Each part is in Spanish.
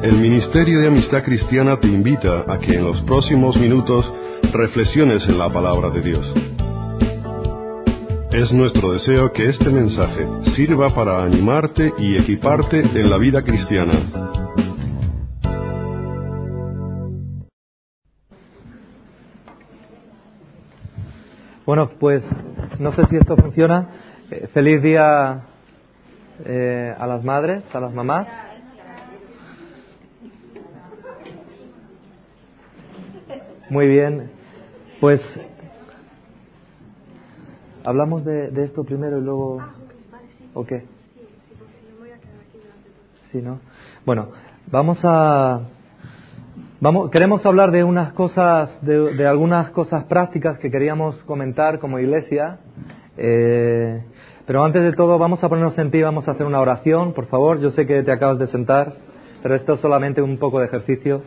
El Ministerio de Amistad Cristiana te invita a que en los próximos minutos reflexiones en la palabra de Dios. Es nuestro deseo que este mensaje sirva para animarte y equiparte en la vida cristiana. Bueno, pues no sé si esto funciona. Feliz día a las madres, a las mamás. Muy bien, pues hablamos de esto primero y luego... ¿O qué? Sí, ¿no? Bueno, queremos hablar de unas cosas, de algunas cosas prácticas que queríamos comentar como iglesia. Pero antes de todo vamos a ponernos en pie, vamos a hacer una oración, por favor. Yo sé que te acabas de sentar, pero esto es solamente un poco de ejercicio.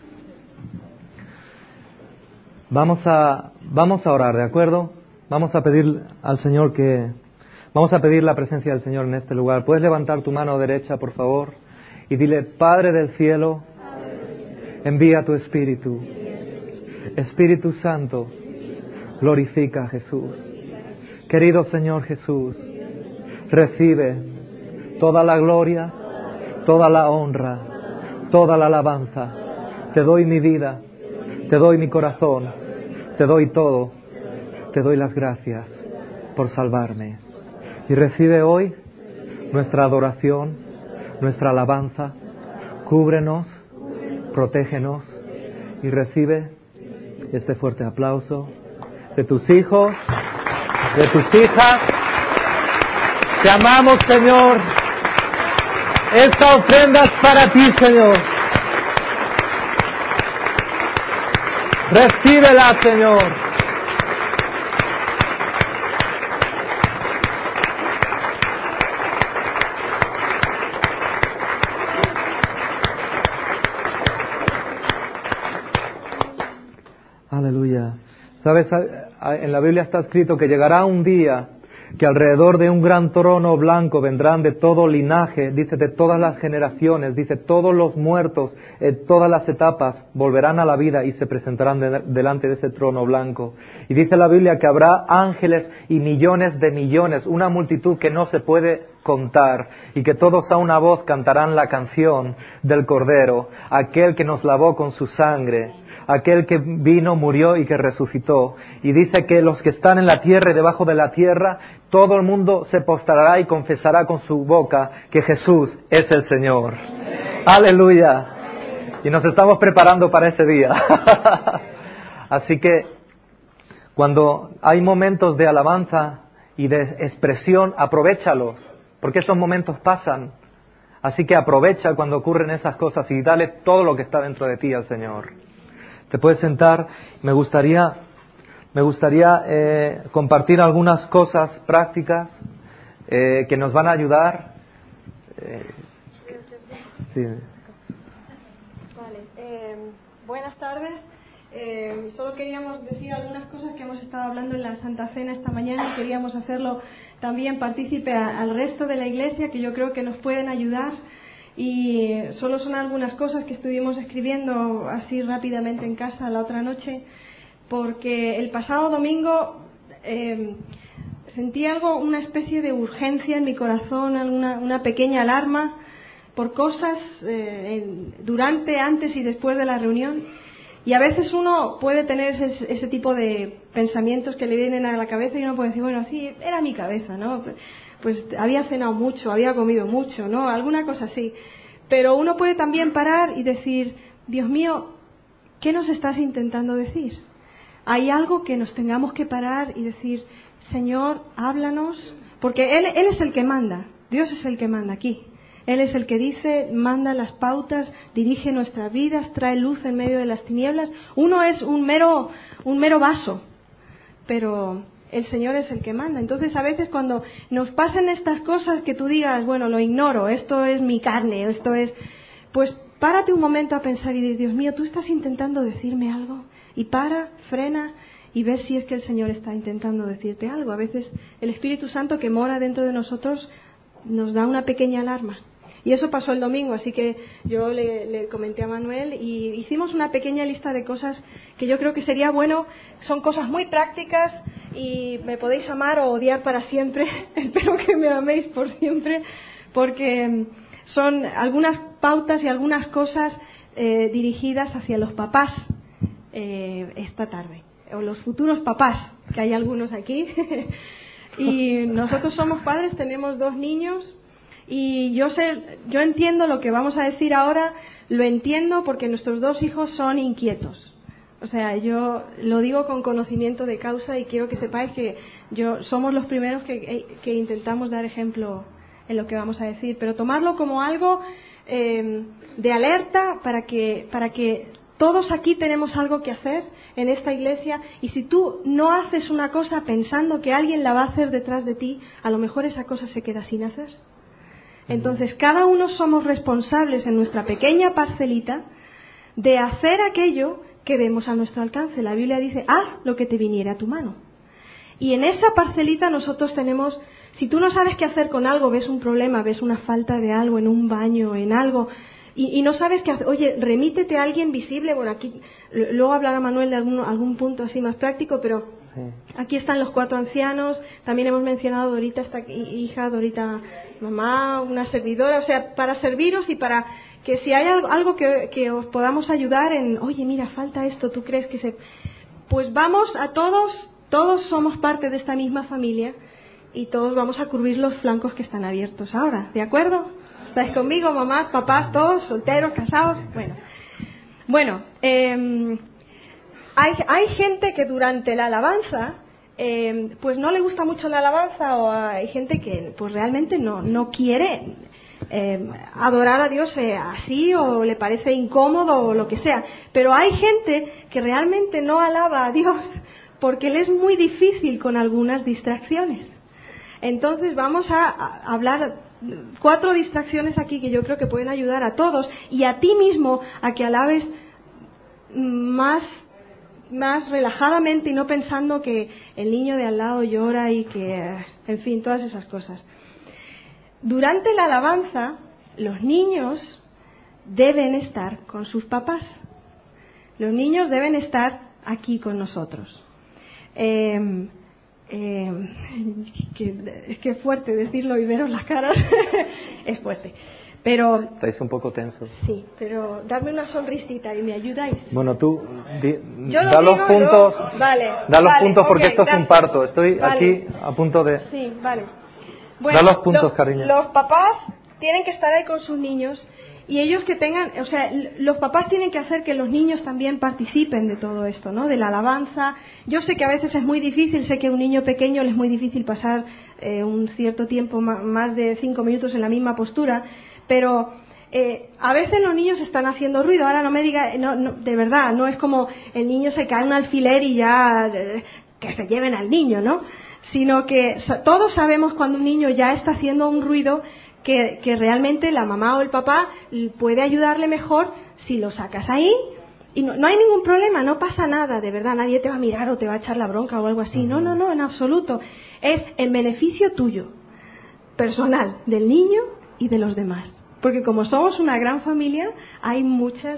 Vamos a orar, ¿de acuerdo? Vamos a pedir al Señor vamos a pedir la presencia del Señor en este lugar. ¿Puedes levantar tu mano derecha, por favor? Y dile: Padre del cielo, envía tu Espíritu. Espíritu Santo, glorifica a Jesús. Querido Señor Jesús, recibe toda la gloria, toda la honra, toda la alabanza. Te doy mi vida. Te doy mi corazón, te doy todo, te doy las gracias por salvarme. Y recibe hoy nuestra adoración, nuestra alabanza. Cúbrenos, protégenos y recibe este fuerte aplauso de tus hijos, de tus hijas. Te amamos, Señor. Esta ofrenda es para ti, Señor. Recíbela, Señor. Aleluya. ¿Sabes? En la Biblia está escrito que llegará un día que alrededor de un gran trono blanco vendrán de todo linaje, dice, de todas las generaciones, dice, todos los muertos en todas las etapas volverán a la vida y se presentarán delante de ese trono blanco. Y dice la Biblia que habrá ángeles y millones de millones, una multitud que no se puede contar, y que todos a una voz cantarán la canción del Cordero, aquel que nos lavó con su sangre, aquel que vino, murió y que resucitó. Y dice que los que están en la tierra y debajo de la tierra, todo el mundo se postrará y confesará con su boca que Jesús es el Señor. ¡Aleluya! Y nos estamos preparando para ese día. Así que cuando hay momentos de alabanza y de expresión, aprovéchalos, porque esos momentos pasan. Así que aprovecha cuando ocurren esas cosas y dale todo lo que está dentro de ti al Señor. Te puedes sentar. Me gustaría compartir algunas cosas prácticas que nos van a ayudar. Sí. Vale. Buenas tardes. Solo queríamos decir algunas cosas que hemos estado hablando en la Santa Cena esta mañana y queríamos hacerlo también partícipe al resto de la Iglesia, que yo creo que nos pueden ayudar. Y solo son algunas cosas que estuvimos escribiendo así rápidamente en casa la otra noche, porque el pasado domingo sentí una especie de urgencia en mi corazón, una pequeña alarma por cosas durante, antes y después de la reunión. Y a veces uno puede tener ese tipo de pensamientos que le vienen a la cabeza y uno puede decir, bueno, sí, era mi cabeza, ¿no? Pues había cenado mucho, había comido mucho, ¿no? Alguna cosa así. Pero uno puede también parar y decir, Dios mío, ¿qué nos estás intentando decir? Hay algo que nos tengamos que parar y decir, Señor, háblanos, porque Él es el que manda, Dios es el que manda aquí. Él es el que dice, manda las pautas, dirige nuestras vidas, trae luz en medio de las tinieblas. Uno es un mero vaso, pero el Señor es el que manda. Entonces, a veces cuando nos pasan estas cosas que tú digas, bueno, lo ignoro, esto es mi carne, esto es... Pues párate un momento a pensar y dices, Dios mío, ¿tú estás intentando decirme algo? Y frena y ves si es que el Señor está intentando decirte algo. A veces el Espíritu Santo que mora dentro de nosotros nos da una pequeña alarma. Y eso pasó el domingo, así que yo le comenté a Manuel y hicimos una pequeña lista de cosas que yo creo que sería bueno. Son cosas muy prácticas y me podéis amar o odiar para siempre. Espero que me améis por siempre, porque son algunas pautas y algunas cosas dirigidas hacia los papás esta tarde, o los futuros papás, que hay algunos aquí. Y nosotros somos padres, tenemos 2 niños. Y yo entiendo lo que vamos a decir ahora, lo entiendo porque nuestros 2 hijos son inquietos. O sea, yo lo digo con conocimiento de causa y quiero que sepáis que somos los primeros que intentamos dar ejemplo en lo que vamos a decir, pero tomarlo como algo de alerta para que todos aquí tenemos algo que hacer en esta iglesia, y si tú no haces una cosa pensando que alguien la va a hacer detrás de ti, a lo mejor esa cosa se queda sin hacer. Entonces, cada uno somos responsables en nuestra pequeña parcelita de hacer aquello que vemos a nuestro alcance. La Biblia dice, haz lo que te viniere a tu mano. Y en esa parcelita nosotros tenemos, si tú no sabes qué hacer con algo, ves un problema, ves una falta de algo en un baño, en algo, y no sabes qué hacer, oye, remítete a alguien visible. Bueno, aquí, luego hablará Manuel de algún punto así más práctico, pero aquí están los 4 ancianos, también hemos mencionado Dorita, esta hija, Dorita, mamá, una servidora, o sea, para serviros y para que si hay algo que os podamos ayudar en, oye, mira, falta esto, ¿tú crees que se...? Pues vamos a todos somos parte de esta misma familia y todos vamos a cubrir los flancos que están abiertos ahora, ¿de acuerdo? ¿Estáis conmigo, mamás, papás, todos, solteros, casados? Bueno, hay gente que durante la alabanza pues no le gusta mucho la alabanza, o hay gente que pues realmente no quiere adorar a Dios así, o le parece incómodo o lo que sea, pero hay gente que realmente no alaba a Dios porque le es muy difícil con algunas distracciones. Entonces vamos a hablar 4 distracciones aquí que yo creo que pueden ayudar a todos y a ti mismo a que alabes más relajadamente y no pensando que el niño de al lado llora y que, en fin, todas esas cosas. Durante la alabanza, los niños deben estar con sus papás. Los niños deben estar aquí con nosotros. Es que es fuerte decirlo y veros las caras. Es fuerte. Pero estáis un poco tensos. Sí, pero dadme una sonrisita y me ayudáis. Bueno, tú da los puntos. Vale. Da los puntos porque okay, esto es un parto. Estoy aquí a punto de. Sí, vale. Bueno, da los puntos, cariño. Los papás tienen que estar ahí con sus niños y ellos que tengan, o sea, los papás tienen que hacer que los niños también participen de todo esto, ¿no? De la alabanza. Yo sé que a veces es muy difícil, sé que a un niño pequeño le es muy difícil pasar un cierto tiempo, más de 5 minutos en la misma postura. Pero a veces los niños están haciendo ruido. Ahora no me diga, no, de verdad, no es como el niño se cae en un alfiler y ya que se lleven al niño, ¿no? Sino que todos sabemos cuando un niño ya está haciendo un ruido que realmente la mamá o el papá puede ayudarle mejor si lo sacas ahí. Y no hay ningún problema, no pasa nada, de verdad, nadie te va a mirar o te va a echar la bronca o algo así. No, en absoluto. Es en beneficio tuyo, personal, del niño y de los demás, porque como somos una gran familia hay mucha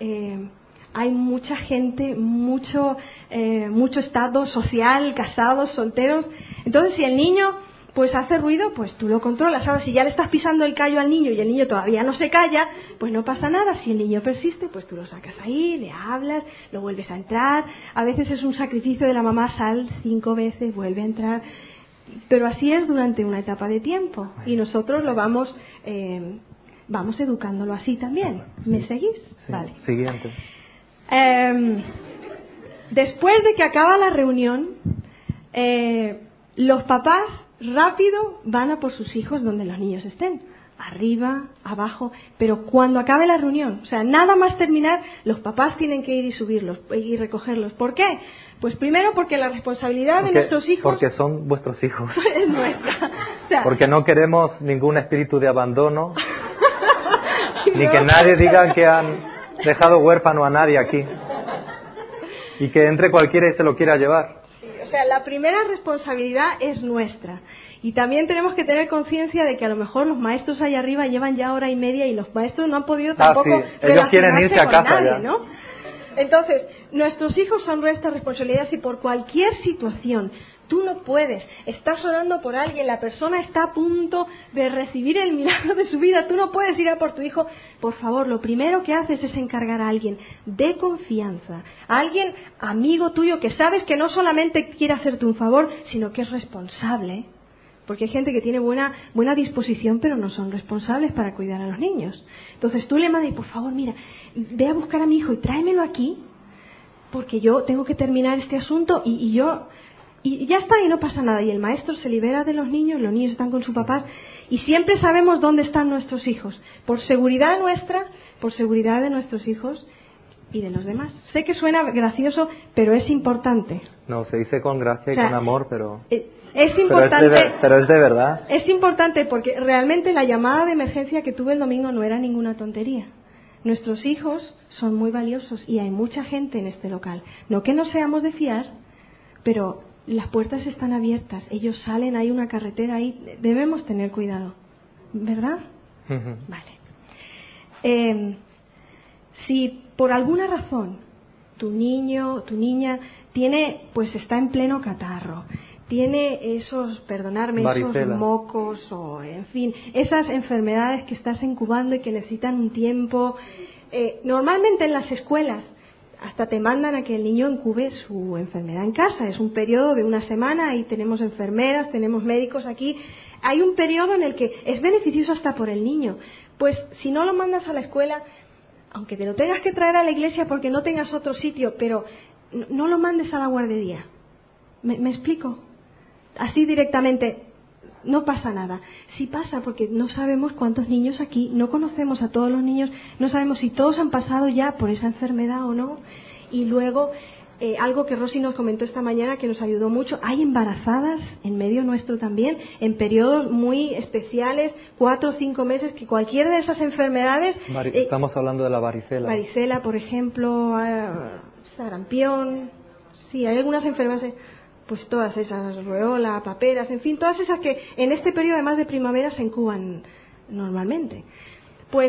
gente, mucho estado social, casados, solteros. Entonces si el niño pues hace ruido, pues tú lo controlas. Ahora si ya le estás pisando el callo al niño y el niño todavía no se calla, pues no pasa nada. Si el niño persiste, pues tú lo sacas ahí, le hablas, lo vuelves a entrar. A veces es un sacrificio de la mamá, sal 5 veces, vuelve a entrar. Pero así es durante una etapa de tiempo y nosotros lo vamos educándolo así también. ¿Me seguís? Sí. Vale. Siguiente. Después de que acaba la reunión, los papás rápido van a por sus hijos donde los niños estén. Arriba, abajo, pero cuando acabe la reunión, o sea, nada más terminar, los papás tienen que ir y subirlos y recogerlos. ¿Por qué? Pues primero porque la responsabilidad de nuestros hijos... Porque son vuestros hijos. Es nuestra. O sea, porque no queremos ningún espíritu de abandono, ni que nadie diga que han dejado huérfano a nadie aquí. Y que entre cualquiera y se lo quiera llevar. O sea, la primera responsabilidad es nuestra. Y también tenemos que tener conciencia de que a lo mejor los maestros allá arriba llevan ya hora y media y los maestros no han podido tampoco ellos quieren irse a casa nadie, ya. ¿no? Entonces, nuestros hijos son nuestra responsabilidad. Si por cualquier situación tú no puedes, estás orando por alguien, la persona está a punto de recibir el milagro de su vida, tú no puedes ir a por tu hijo, por favor, lo primero que haces es encargar a alguien de confianza, a alguien amigo tuyo que sabes que no solamente quiere hacerte un favor, sino que es responsable. Porque hay gente que tiene buena disposición, pero no son responsables para cuidar a los niños. Entonces tú le mandas y por favor, mira, ve a buscar a mi hijo y tráemelo aquí, porque yo tengo que terminar este asunto y ya está, y no pasa nada. Y el maestro se libera de los niños están con sus papás y siempre sabemos dónde están nuestros hijos. Por seguridad nuestra, por seguridad de nuestros hijos y de los demás. Sé que suena gracioso, pero es importante. No, se dice con gracia y con amor, pero... Es importante, pero es de verdad. Es importante porque realmente la llamada de emergencia que tuve el domingo no era ninguna tontería. Nuestros hijos son muy valiosos y hay mucha gente en este local. No que no seamos de fiar, pero las puertas están abiertas. Ellos salen, hay una carretera ahí. Debemos tener cuidado, ¿verdad? Vale. Si por alguna razón tu niño, tu niña está en pleno catarro, tiene esos mocos o, en fin, esas enfermedades que estás incubando y que necesitan un tiempo. Normalmente en las escuelas hasta te mandan a que el niño incube su enfermedad en casa. Es un periodo de una semana y tenemos enfermeras, tenemos médicos aquí. Hay un periodo en el que es beneficioso hasta por el niño. Pues si no lo mandas a la escuela, aunque te lo tengas que traer a la iglesia porque no tengas otro sitio, pero no lo mandes a la guardería. ¿Me explico? Así directamente, no pasa nada. Sí pasa porque no sabemos cuántos niños aquí, no conocemos a todos los niños, no sabemos si todos han pasado ya por esa enfermedad o no. Y luego, algo que Rosy nos comentó esta mañana que nos ayudó mucho, hay embarazadas en medio nuestro también, en periodos muy especiales, 4 o 5 meses, que cualquiera de esas enfermedades... Estamos hablando de la varicela. Varicela, por ejemplo, sarampión, sí, hay algunas enfermedades... Pues todas esas, rueola, paperas, en fin, todas esas que en este periodo además de primavera se incuban normalmente. Pues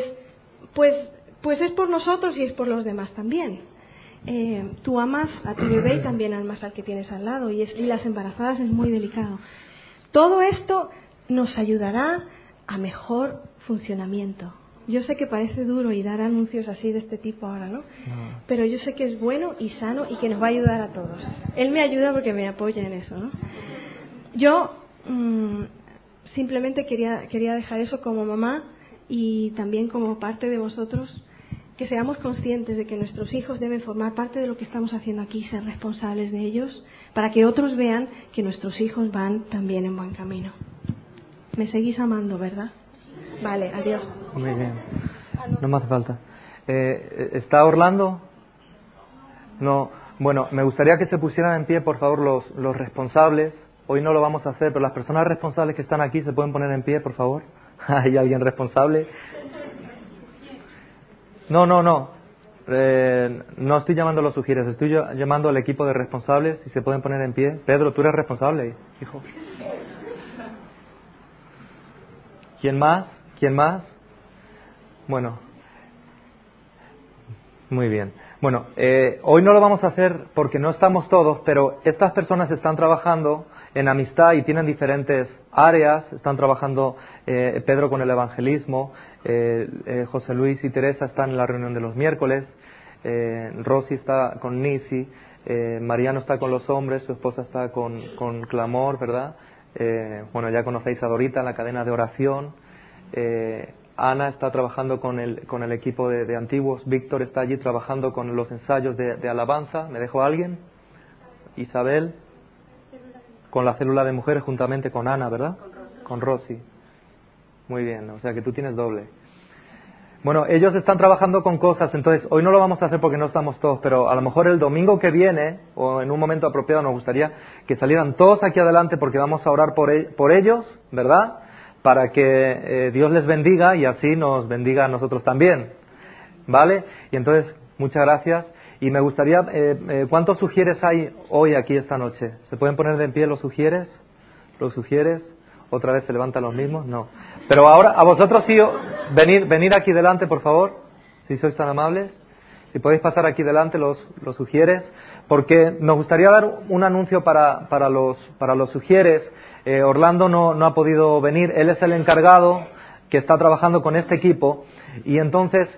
es por nosotros y es por los demás también. Tú amas a tu bebé y también amas al que tienes al lado y las embarazadas es muy delicado. Todo esto nos ayudará a mejor funcionamiento. Yo sé que parece duro y dar anuncios así de este tipo ahora, ¿no? Pero yo sé que es bueno y sano y que nos va a ayudar a todos. Él me ayuda porque me apoya en eso, ¿no? Yo simplemente quería dejar eso como mamá y también como parte de vosotros, que seamos conscientes de que nuestros hijos deben formar parte de lo que estamos haciendo aquí, ser responsables de ellos, para que otros vean que nuestros hijos van también en buen camino. Me seguís amando, ¿verdad? Vale, adiós. Muy bien. No me hace falta. ¿Está Orlando? No. Bueno, me gustaría que se pusieran en pie, por favor, los responsables. Hoy no lo vamos a hacer, pero las personas responsables que están aquí se pueden poner en pie, por favor. ¿Hay alguien responsable? No. No estoy llamando a los sugieres, estoy llamando al equipo de responsables y se pueden poner en pie. Pedro, tú eres responsable, hijo. ¿Quién más? Bueno, muy bien. Bueno, hoy no lo vamos a hacer porque no estamos todos, pero estas personas están trabajando en amistad y tienen diferentes áreas. Están trabajando Pedro con el evangelismo, José Luis y Teresa están en la reunión de los miércoles, Rosy está con Nisi, Mariano está con los hombres, su esposa está con Clamor, ¿verdad? Bueno, ya conocéis a Dorita en la cadena de oración. Ana está trabajando con el equipo de antiguos. Víctor está allí trabajando con los ensayos de alabanza. ¿Me dejo a alguien? Isabel, con la célula de mujeres juntamente con Ana, ¿verdad? Con Rosy. Muy bien, o sea que tú tienes doble. Bueno, ellos están trabajando con cosas, entonces hoy no lo vamos a hacer porque no estamos todos, pero a lo mejor el domingo que viene, o en un momento apropiado, nos gustaría que salieran todos aquí adelante porque vamos a orar por ellos, ¿verdad? Para que Dios les bendiga y así nos bendiga a nosotros también, ¿vale? Y entonces, muchas gracias. Y me gustaría, ¿cuántos sugieres hay hoy aquí esta noche? ¿Se pueden poner de en pie los sugieres? ¿Los sugieres? ¿Otra vez se levantan los mismos? No. Pero ahora, a vosotros sí, venid aquí delante, por favor, si sois tan amables. Si podéis pasar aquí delante los sugieres, porque nos gustaría dar un anuncio para los sugieres. Orlando no ha podido venir, él es el encargado que está trabajando con este equipo, y entonces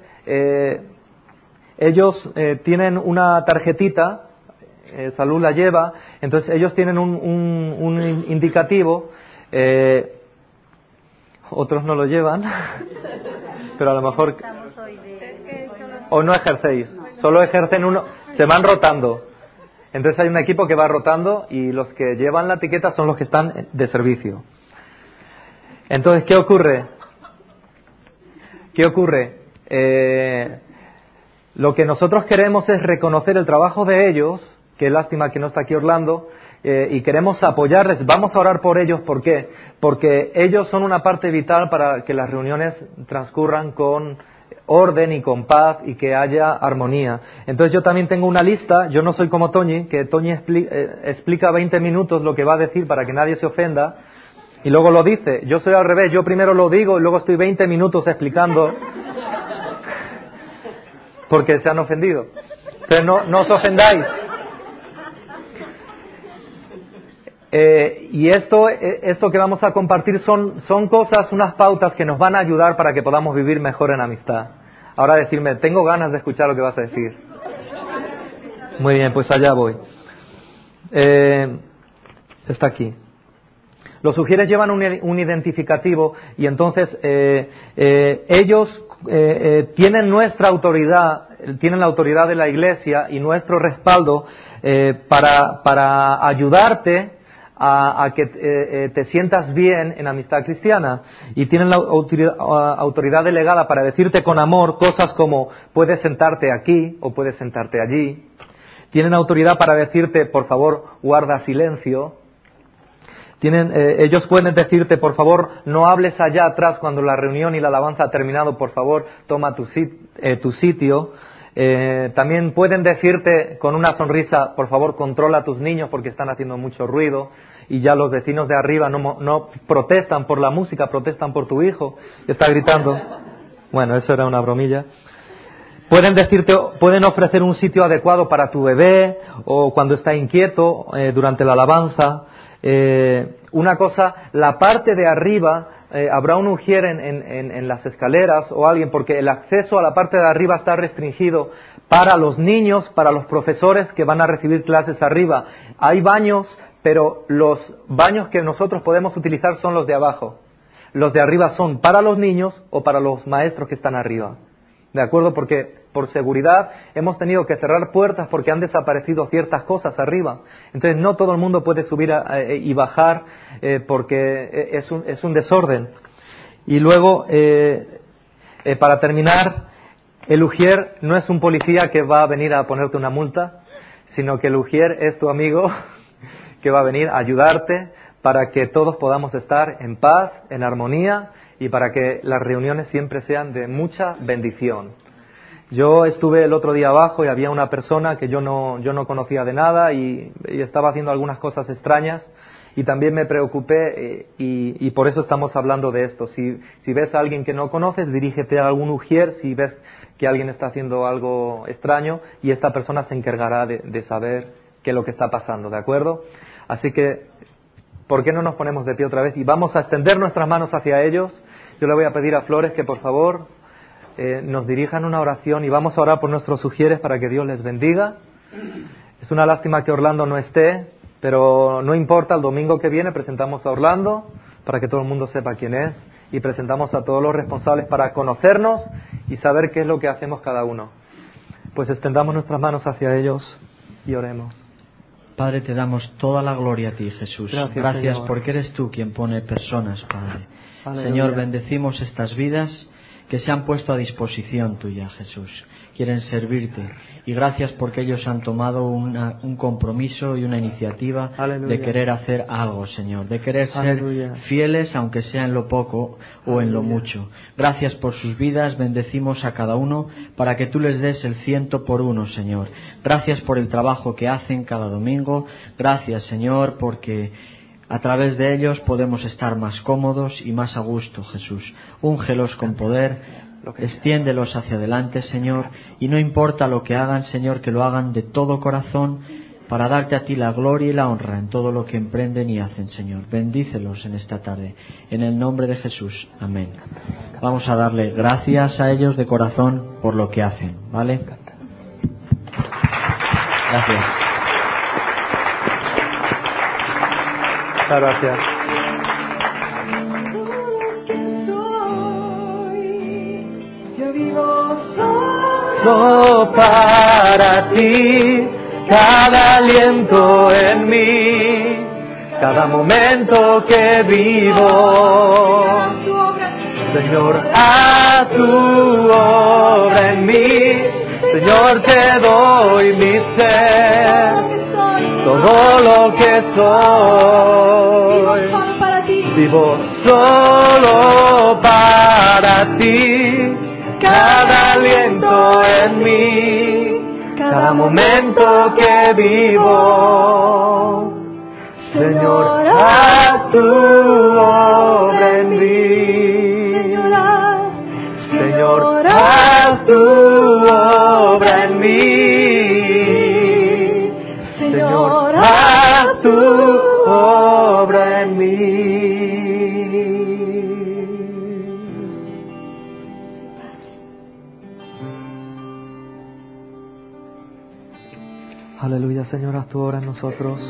ellos tienen una tarjetita, Salud la lleva, entonces ellos tienen un indicativo, otros no lo llevan, pero a lo mejor... O no ejercéis, solo ejercen uno, se van rotando. Entonces hay un equipo que va rotando y los que llevan la etiqueta son los que están de servicio. Entonces, ¿qué ocurre? Lo que nosotros queremos es reconocer el trabajo de ellos, qué lástima que no está aquí Orlando, y queremos apoyarles, vamos a orar por ellos. ¿Por qué? Porque ellos son una parte vital para que las reuniones transcurran con orden y con paz y que haya armonía. Entonces yo también tengo una lista, yo no soy como Toñi, que Toñi explica 20 minutos lo que va a decir para que nadie se ofenda y luego lo dice. Yo soy al revés, yo primero lo digo y luego estoy 20 minutos explicando porque se han ofendido. Entonces no os ofendáis. Y esto que vamos a compartir son cosas, unas pautas que nos van a ayudar para que podamos vivir mejor en amistad. Ahora decirme, tengo ganas de escuchar lo que vas a decir. Muy bien, pues allá voy. Está aquí. Los sugieres llevan un identificativo y entonces ellos tienen nuestra autoridad, tienen la autoridad de la Iglesia y nuestro respaldo para ayudarte a que te sientas bien en amistad cristiana, y tienen la autoridad delegada para decirte con amor cosas como puedes sentarte aquí o puedes sentarte allí. Tienen autoridad para decirte por favor guarda silencio. Ellos pueden decirte por favor no hables allá atrás cuando la reunión y la alabanza ha terminado, por favor toma tu sitio. También pueden decirte con una sonrisa, por favor controla a tus niños porque están haciendo mucho ruido, y ya los vecinos de arriba no protestan por la música, protestan por tu hijo, está gritando. Bueno, eso era una bromilla. Pueden ofrecer un sitio adecuado para tu bebé o cuando está inquieto durante la alabanza. Una cosa, la parte de arriba, habrá un ujier en las escaleras o alguien, porque el acceso a la parte de arriba está restringido para los niños, para los profesores que van a recibir clases arriba. Hay baños, pero los baños que nosotros podemos utilizar son los de abajo. Los de arriba son para los niños o para los maestros que están arriba. ¿De acuerdo? Porque por seguridad hemos tenido que cerrar puertas porque han desaparecido ciertas cosas arriba. Entonces no todo el mundo puede subir y bajar porque es un desorden. Y luego, para terminar, el ujier no es un policía que va a venir a ponerte una multa, sino que el ujier es tu amigo que va a venir a ayudarte para que todos podamos estar en paz, en armonía, y para que las reuniones siempre sean de mucha bendición. Yo estuve el otro día abajo y había una persona que yo no conocía de nada y estaba haciendo algunas cosas extrañas, y también me preocupé y por eso estamos hablando de esto. Si ves a alguien que no conoces, dirígete a algún ujier si ves que alguien está haciendo algo extraño, y esta persona se encargará de saber qué es lo que está pasando, ¿de acuerdo? Así que, ¿por qué no nos ponemos de pie otra vez y vamos a extender nuestras manos hacia ellos? Yo le voy a pedir a Flores que por favor nos dirijan una oración y vamos a orar por nuestros sugieres para que Dios les bendiga. Es una lástima que Orlando no esté, pero no importa, el domingo que viene presentamos a Orlando para que todo el mundo sepa quién es, y presentamos a todos los responsables para conocernos y saber qué es lo que hacemos cada uno. Pues extendamos nuestras manos hacia ellos y oremos. Padre, te damos toda la gloria a ti, Jesús. Gracias Señor, porque eres tú quien pone personas, Padre. Aleluya. Señor, bendecimos estas vidas que se han puesto a disposición tuya, Jesús. Quieren servirte. Y gracias porque ellos han tomado un compromiso y una iniciativa Aleluya. de querer hacer algo, Señor. De querer Aleluya. ser fieles, aunque sea en lo poco o en lo mucho. Gracias por sus vidas. Bendecimos a cada uno para que tú les des el 100 por 1, Señor. Gracias por el trabajo que hacen cada domingo. Gracias, Señor, porque A través de ellos podemos estar más cómodos y más a gusto, Jesús. Úngelos con poder, extiéndelos hacia adelante, Señor, y no importa lo que hagan, Señor, que lo hagan de todo corazón para darte a ti la gloria y la honra en todo lo que emprenden y hacen, Señor. Bendícelos en esta tarde, en el nombre de Jesús. Amén. Vamos a darle gracias a ellos de corazón por lo que hacen, ¿vale? Gracias. Muchas gracias. Yo vivo Solo para ti, cada aliento en mí, cada momento que vivo. Señor, haz tu obra en mí. Señor, te doy mi ser, todo lo que soy. Vivo solo para ti, cada aliento en mí, cada momento que vivo. Señor, haz tu obra en mí. Señor, haz tu obra en mí. Señor, haz tu obra en mí. Aleluya, Señor, haz tu obra en nosotros.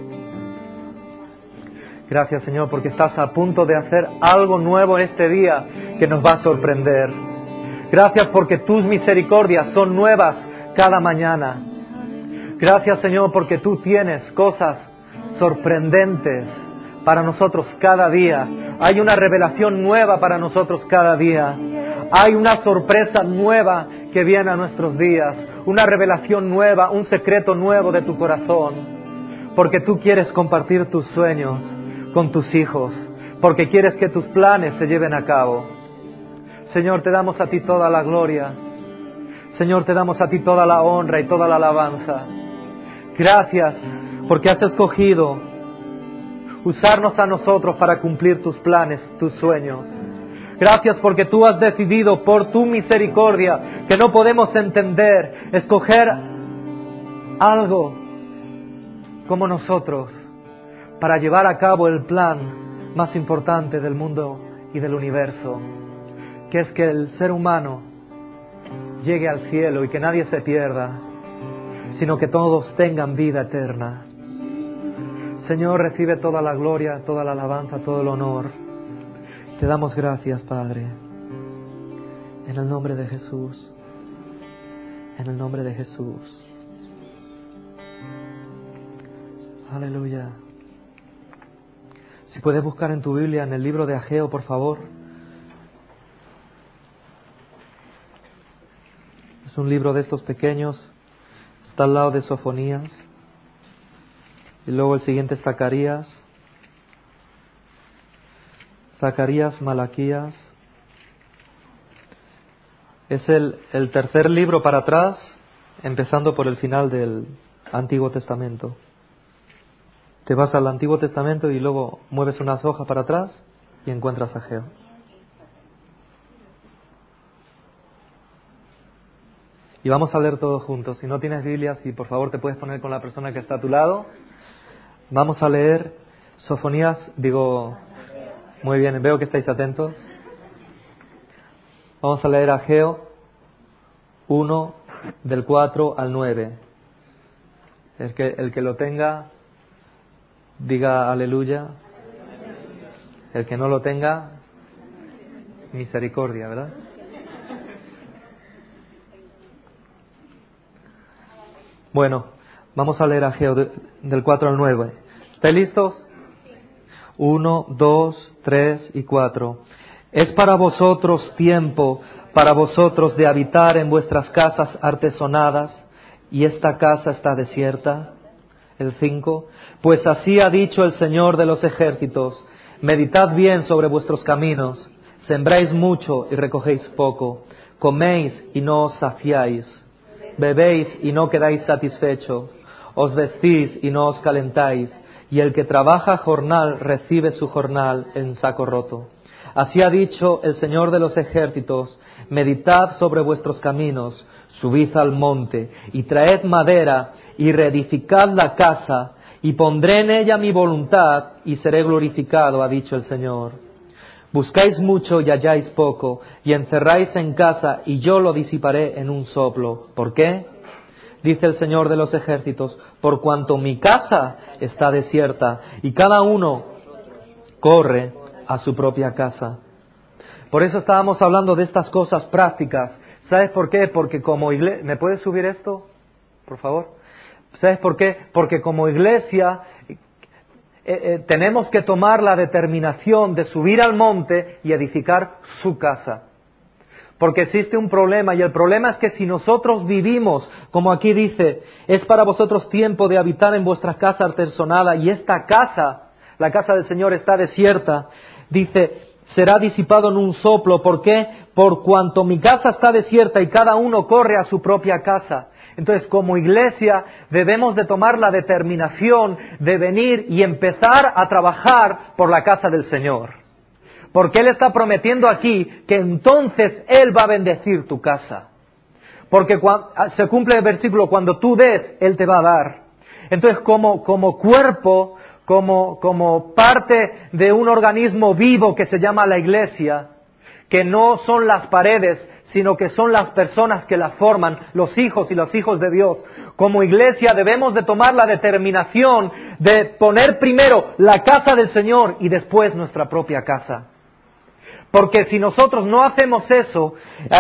Gracias, Señor, porque estás a punto de hacer algo nuevo en este día que nos va a sorprender. Gracias porque tus misericordias son nuevas cada mañana. Gracias, Señor, porque tú tienes cosas sorprendentes para nosotros cada día. Hay una revelación nueva para nosotros cada día. Hay una sorpresa nueva que viene a nuestros días. Una revelación nueva, un secreto nuevo de tu corazón. Porque tú quieres compartir tus sueños con tus hijos. Porque quieres que tus planes se lleven a cabo. Señor, te damos a ti toda la gloria. Señor, te damos a ti toda la honra y toda la alabanza. Gracias porque has escogido usarnos a nosotros para cumplir tus planes, tus sueños. Gracias porque tú has decidido por tu misericordia, que no podemos entender, escoger algo como nosotros para llevar a cabo el plan más importante del mundo y del universo, que es que el ser humano llegue al cielo y que nadie se pierda, sino que todos tengan vida eterna. Señor, recibe toda la gloria, toda la alabanza, todo el honor. Te damos gracias, Padre, en el nombre de Jesús, en el nombre de Jesús. Aleluya. Si puedes buscar en tu Biblia, en el libro de Ageo, por favor. Es un libro de estos pequeños, está al lado de Sofonías, y luego el siguiente es Zacarías, Malaquías. Es el tercer libro para atrás, empezando por el final del Antiguo Testamento. Te vas al Antiguo Testamento y luego mueves unas hojas para atrás y encuentras Ageo. Y vamos a leer todos juntos. Si no tienes Biblia, si por favor te puedes poner con la persona que está a tu lado. Vamos a leer Sofonías, muy bien, veo que estáis atentos. Vamos a leer Ageo 1, del 4 al 9. El que lo tenga, diga aleluya. El que no lo tenga, misericordia, ¿verdad? Bueno, vamos a leer Ageo del 4 al 9. ¿Estáis listos? 1, 2, 3 y 4. Es para vosotros tiempo, para vosotros de habitar en vuestras casas artesonadas, y esta casa está desierta. El 5. Pues así ha dicho el Señor de los ejércitos: meditad bien sobre vuestros caminos, sembráis mucho y recogéis poco, coméis y no os saciáis, bebéis y no quedáis satisfechos, os vestís y no os calentáis, y el que trabaja jornal recibe su jornal en saco roto. Así ha dicho el Señor de los ejércitos: meditad sobre vuestros caminos, subid al monte, y traed madera, y reedificad la casa, y pondré en ella mi voluntad, y seré glorificado, ha dicho el Señor. Buscáis mucho y halláis poco, y encerráis en casa, y yo lo disiparé en un soplo. ¿Por qué? Dice el Señor de los ejércitos: por cuanto mi casa está desierta, y cada uno corre a su propia casa. Por eso estábamos hablando de estas cosas prácticas. ¿Sabes por qué? Porque como iglesia... ¿Me puedes subir esto, por favor? ¿Sabes por qué? Porque como iglesia tenemos que tomar la determinación de subir al monte y edificar su casa. Porque existe un problema, y el problema es que si nosotros vivimos, como aquí dice, es para vosotros tiempo de habitar en vuestra casa artesonada, y esta casa, la casa del Señor, está desierta, dice, será disipado en un soplo. ¿Por qué? Por cuanto mi casa está desierta y cada uno corre a su propia casa. Entonces, como iglesia, debemos de tomar la determinación de venir y empezar a trabajar por la casa del Señor. Porque Él está prometiendo aquí que entonces Él va a bendecir tu casa. Porque se cumple el versículo: cuando tú des, Él te va a dar. Entonces, como cuerpo, como parte de un organismo vivo que se llama la iglesia, que no son las paredes, sino que son las personas que la forman, los hijos y los hijos de Dios. Como iglesia debemos de tomar la determinación de poner primero la casa del Señor y después nuestra propia casa. Porque si nosotros no hacemos eso,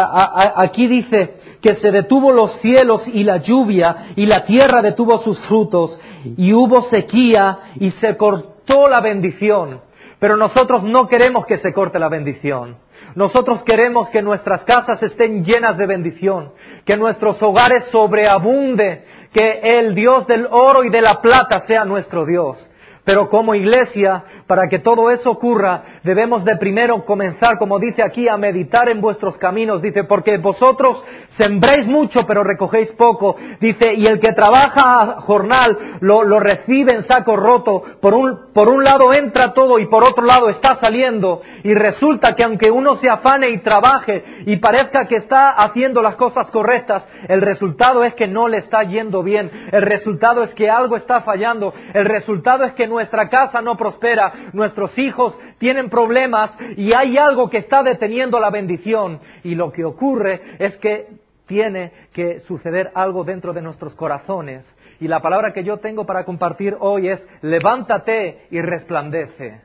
aquí dice que se detuvo los cielos y la lluvia, y la tierra detuvo sus frutos, y hubo sequía, y se cortó la bendición. Pero nosotros no queremos que se corte la bendición. Nosotros queremos que nuestras casas estén llenas de bendición, que nuestros hogares sobreabunden, que el Dios del oro y de la plata sea nuestro Dios. Pero como iglesia, para que todo eso ocurra, debemos de primero comenzar, como dice aquí, a meditar en vuestros caminos. Dice, porque vosotros sembréis mucho, pero recogéis poco. Dice, y el que trabaja a jornal lo recibe en saco roto. Por un lado entra todo y por otro lado está saliendo. Y resulta que aunque uno se afane y trabaje y parezca que está haciendo las cosas correctas, el resultado es que no le está yendo bien. El resultado es que algo está fallando. El resultado es que nuestra casa no prospera, nuestros hijos tienen problemas y hay algo que está deteniendo la bendición. Y lo que ocurre es que tiene que suceder algo dentro de nuestros corazones. Y la palabra que yo tengo para compartir hoy es: levántate y resplandece.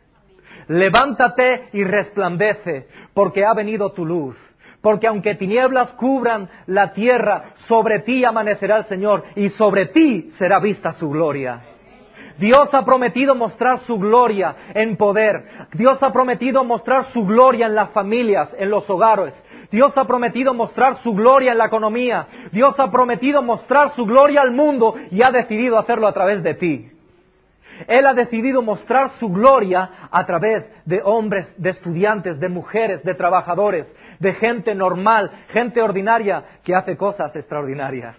Levántate y resplandece, porque ha venido tu luz. Porque aunque tinieblas cubran la tierra, sobre ti amanecerá el Señor y sobre ti será vista su gloria. Dios ha prometido mostrar su gloria en poder. Dios ha prometido mostrar su gloria en las familias, en los hogares. Dios ha prometido mostrar su gloria en la economía. Dios ha prometido mostrar su gloria al mundo y ha decidido hacerlo a través de ti. Él ha decidido mostrar su gloria a través de hombres, de estudiantes, de mujeres, de trabajadores, de gente normal, gente ordinaria que hace cosas extraordinarias.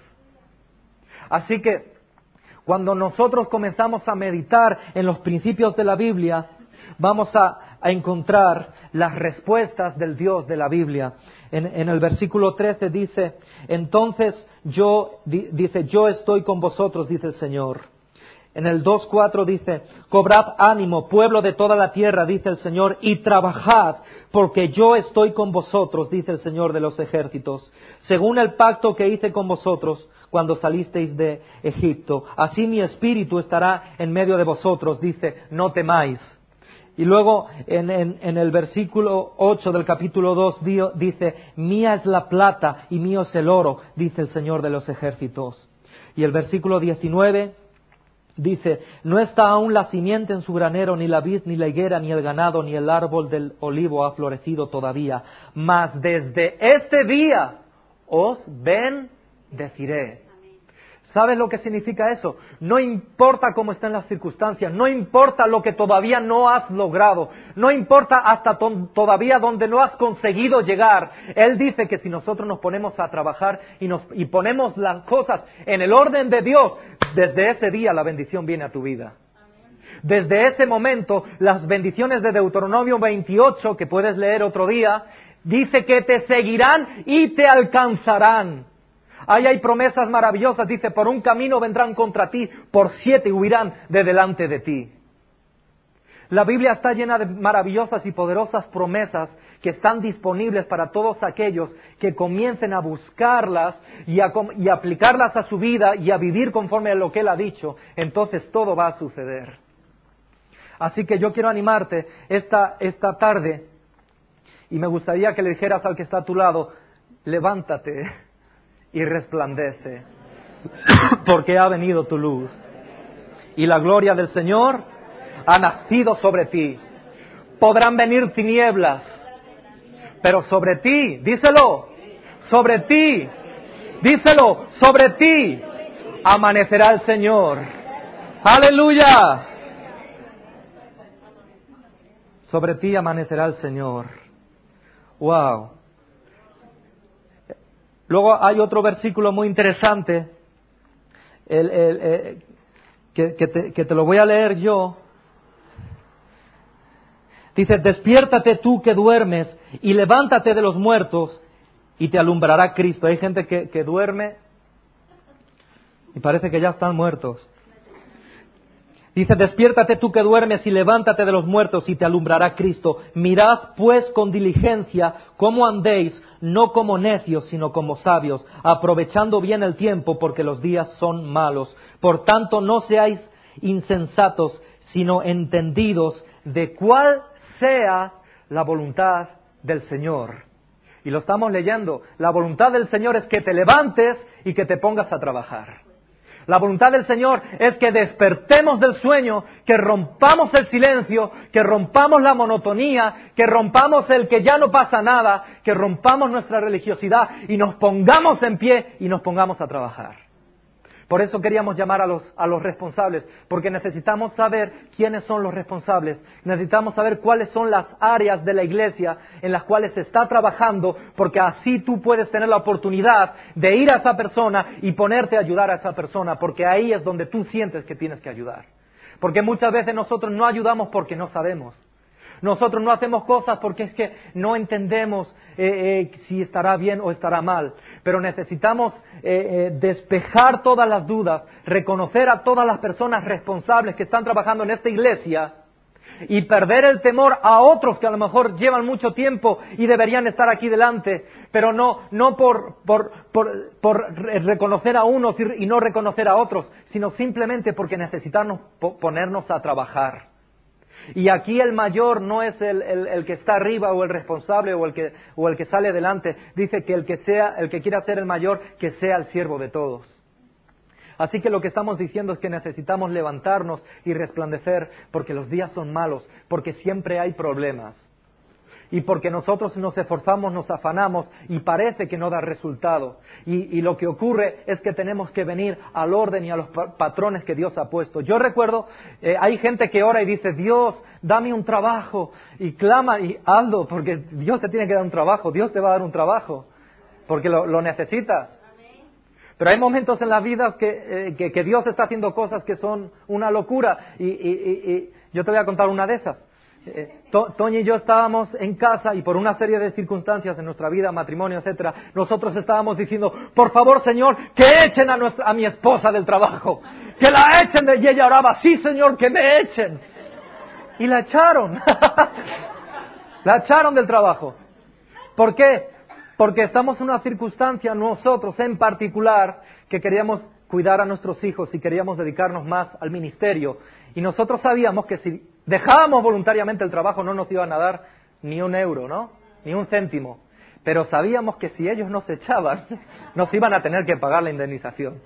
Así que cuando nosotros comenzamos a meditar en los principios de la Biblia, vamos a encontrar las respuestas del Dios de la Biblia. En el versículo 13 dice, entonces yo estoy con vosotros, dice el Señor. En el 2:4 dice, cobrad ánimo, pueblo de toda la tierra, dice el Señor, y trabajad, porque yo estoy con vosotros, dice el Señor de los ejércitos, según el pacto que hice con vosotros cuando salisteis de Egipto. Así mi espíritu estará en medio de vosotros, dice, no temáis. Y luego en el versículo 8 del capítulo 2 dice, mía es la plata y mío es el oro, dice el Señor de los ejércitos. Y el versículo 19 dice, no está aún la simiente en su granero, ni la vid, ni la higuera, ni el ganado, ni el árbol del olivo ha florecido todavía. Mas desde este día os bendeciré. ¿Sabes lo que significa eso? No importa cómo estén las circunstancias, no importa lo que todavía no has logrado, no importa hasta todavía donde no has conseguido llegar. Él dice que si nosotros nos ponemos a trabajar y ponemos las cosas en el orden de Dios, desde ese día la bendición viene a tu vida. Desde ese momento, las bendiciones de Deuteronomio 28, que puedes leer otro día, dice que te seguirán y te alcanzarán. Ahí hay promesas maravillosas, dice, por un camino vendrán contra ti, por 7 huirán de delante de ti. La Biblia está llena de maravillosas y poderosas promesas que están disponibles para todos aquellos que comiencen a buscarlas y a aplicarlas a su vida y a vivir conforme a lo que Él ha dicho. Entonces todo va a suceder. Así que yo quiero animarte esta tarde y me gustaría que le dijeras al que está a tu lado, levántate y resplandece, porque ha venido tu luz y la gloria del Señor ha nacido sobre ti. Podrán venir tinieblas, pero sobre ti, díselo, sobre ti, díselo, sobre ti amanecerá el Señor. ¡Aleluya! Sobre ti amanecerá el Señor. ¡Wow! Luego hay otro versículo muy interesante, que te lo voy a leer yo. Dice, despiértate tú que duermes y levántate de los muertos y te alumbrará Cristo. Hay gente que duerme y parece que ya están muertos. Dice, despiértate tú que duermes y levántate de los muertos y te alumbrará Cristo. Mirad pues con diligencia cómo andéis, no como necios, sino como sabios, aprovechando bien el tiempo, porque los días son malos. Por tanto, no seáis insensatos, sino entendidos de cuál sea la voluntad del Señor. Y lo estamos leyendo. La voluntad del Señor es que te levantes y que te pongas a trabajar. La voluntad del Señor es que despertemos del sueño, que rompamos el silencio, que rompamos la monotonía, que rompamos el que ya no pasa nada, que rompamos nuestra religiosidad y nos pongamos en pie y nos pongamos a trabajar. Por eso queríamos llamar a los responsables, porque necesitamos saber quiénes son los responsables, necesitamos saber cuáles son las áreas de la iglesia en las cuales se está trabajando, porque así tú puedes tener la oportunidad de ir a esa persona y ponerte a ayudar a esa persona, porque ahí es donde tú sientes que tienes que ayudar. Porque muchas veces nosotros no ayudamos porque no sabemos. Nosotros no hacemos cosas porque es que no entendemos si estará bien o estará mal. Pero necesitamos despejar todas las dudas, reconocer a todas las personas responsables que están trabajando en esta iglesia y perder el temor a otros que a lo mejor llevan mucho tiempo y deberían estar aquí delante, pero no por reconocer a unos y no reconocer a otros, sino simplemente porque necesitamos ponernos a trabajar. Y aquí el mayor no es el que está arriba o el responsable o el que sale adelante. Dice que el que quiera ser el mayor, que sea el siervo de todos. Así que lo que estamos diciendo es que necesitamos levantarnos y resplandecer porque los días son malos, porque siempre hay problemas. Y porque nosotros nos esforzamos, nos afanamos y parece que no da resultado. Y lo que ocurre es que tenemos que venir al orden y a los patrones que Dios ha puesto. Yo recuerdo, hay gente que ora y dice, Dios, dame un trabajo. Y clama y hazlo, porque Dios te tiene que dar un trabajo, Dios te va a dar un trabajo, porque lo necesitas. Pero hay momentos en la vida que Dios está haciendo cosas que son una locura. Y yo te voy a contar una de esas. Toño y yo estábamos en casa y por una serie de circunstancias en nuestra vida, matrimonio, etcétera, nosotros estábamos diciendo, por favor, Señor, que echen a mi esposa del trabajo, que la echen y ella oraba, sí, Señor, que me echen. Y la echaron. La echaron del trabajo. ¿Por qué? Porque estamos en una circunstancia nosotros en particular que queríamos cuidar a nuestros hijos y queríamos dedicarnos más al ministerio. Y nosotros sabíamos que si dejábamos voluntariamente el trabajo no nos iban a dar ni un euro, ¿no? Ni un céntimo. Pero sabíamos que si ellos nos echaban, nos iban a tener que pagar la indemnización.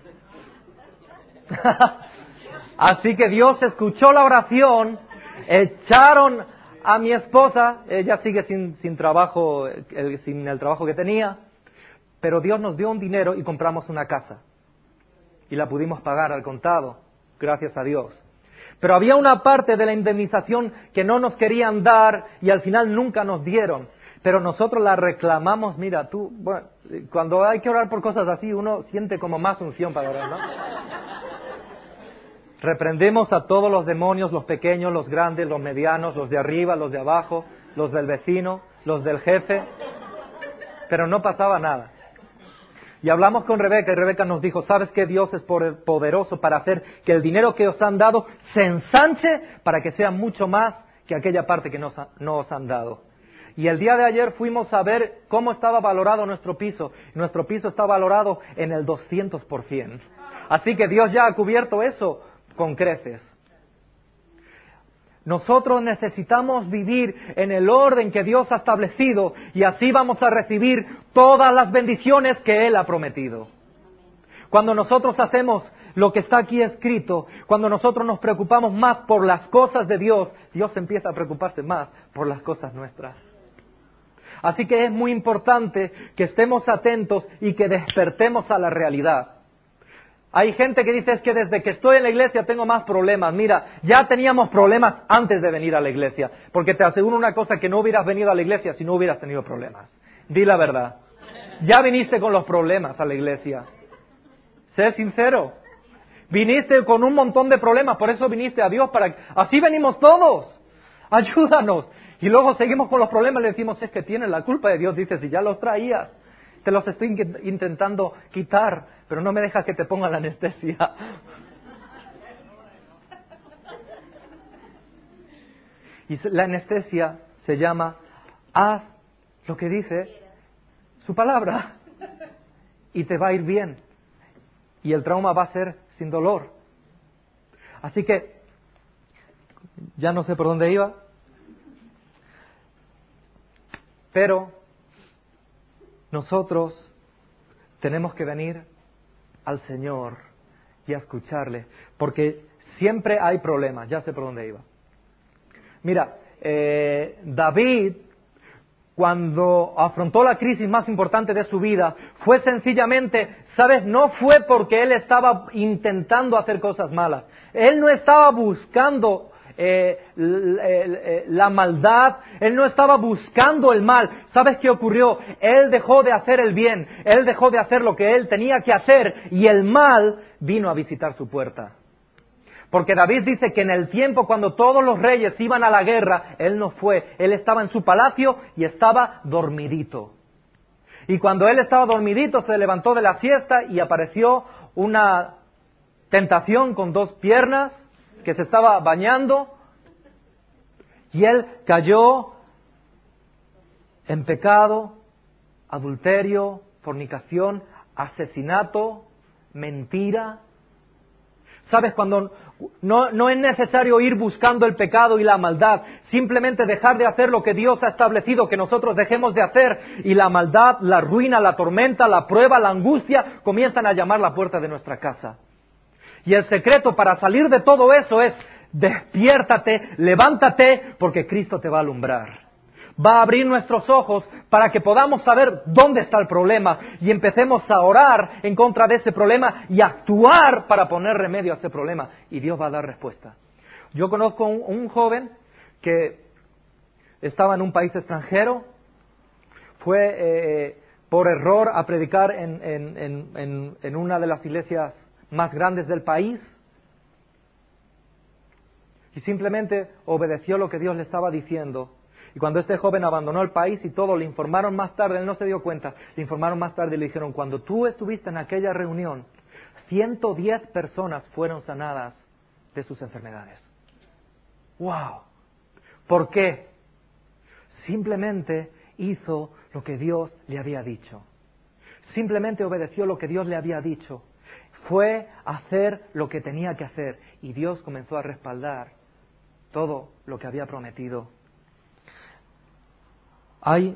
Así que Dios escuchó la oración, echaron a mi esposa, ella sigue sin trabajo, sin el trabajo que tenía, pero Dios nos dio un dinero y compramos una casa. Y la pudimos pagar al contado, gracias a Dios. Pero había una parte de la indemnización que no nos querían dar y al final nunca nos dieron. Pero nosotros la reclamamos, mira, bueno, cuando hay que orar por cosas así, uno siente como más unción para orar, ¿no? Reprendemos a todos los demonios, los pequeños, los grandes, los medianos, los de arriba, los de abajo, los del vecino, los del jefe, pero no pasaba nada. Y hablamos con Rebeca y Rebeca nos dijo, ¿sabes qué? Dios es poderoso para hacer que el dinero que os han dado se ensanche para que sea mucho más que aquella parte que no os han dado. Y el día de ayer fuimos a ver cómo estaba valorado nuestro piso. Nuestro piso está valorado en el 200%. Así que Dios ya ha cubierto eso con creces. Nosotros necesitamos vivir en el orden que Dios ha establecido y así vamos a recibir todas las bendiciones que Él ha prometido. Cuando nosotros hacemos lo que está aquí escrito, cuando nosotros nos preocupamos más por las cosas de Dios, Dios empieza a preocuparse más por las cosas nuestras. Así que es muy importante que estemos atentos y que despertemos a la realidad. Hay gente que dice, es que desde que estoy en la iglesia tengo más problemas. Mira, ya teníamos problemas antes de venir a la iglesia. Porque te aseguro una cosa, que no hubieras venido a la iglesia si no hubieras tenido problemas. Di la verdad. Ya viniste con los problemas a la iglesia. Sé sincero. Viniste con un montón de problemas, por eso viniste a Dios. Así venimos todos. Ayúdanos. Y luego seguimos con los problemas y le decimos, es que tienes la culpa de Dios. Dice, si ya los traías. Te los estoy intentando quitar, pero no me dejas que te ponga la anestesia. Y la anestesia se llama, haz lo que dice su palabra y te va a ir bien. Y el trauma va a ser sin dolor. Así que, ya no sé por dónde iba, pero nosotros tenemos que venir al Señor y a escucharle, porque siempre hay problemas. Ya sé por dónde iba. Mira, David, cuando afrontó la crisis más importante de su vida, fue sencillamente, ¿sabes? No fue porque él estaba intentando hacer cosas malas. Él no estaba buscando la maldad, él no estaba buscando el mal. ¿Sabes qué ocurrió? Él dejó de hacer el bien, él dejó de hacer lo que él tenía que hacer y el mal vino a visitar su puerta. Porque David dice que en el tiempo cuando todos los reyes iban a la guerra, él no fue, él estaba en su palacio y estaba dormidito. Y cuando él estaba dormidito se levantó de la siesta y apareció una tentación con 2 piernas que se estaba bañando y él cayó en pecado, adulterio, fornicación, asesinato, mentira. ¿Sabes? Cuando no es necesario ir buscando el pecado y la maldad, simplemente dejar de hacer lo que Dios ha establecido que nosotros dejemos de hacer y la maldad, la ruina, la tormenta, la prueba, la angustia comienzan a llamar la puerta de nuestra casa. Y el secreto para salir de todo eso es despiértate, levántate, porque Cristo te va a alumbrar. Va a abrir nuestros ojos para que podamos saber dónde está el problema y empecemos a orar en contra de ese problema y actuar para poner remedio a ese problema. Y Dios va a dar respuesta. Yo conozco un joven que estaba en un país extranjero, fue por error a predicar en una de las iglesias más grandes del país y simplemente obedeció lo que Dios le estaba diciendo. Y cuando este joven abandonó el país y todo, le informaron más tarde, él no se dio cuenta, le informaron más tarde y le dijeron, cuando tú estuviste en aquella reunión, 110 personas fueron sanadas de sus enfermedades. ¡Wow! ¿Por qué? Simplemente hizo lo que Dios le había dicho. Simplemente obedeció lo que Dios le había dicho. Fue a hacer lo que tenía que hacer y Dios comenzó a respaldar todo lo que había prometido. Hay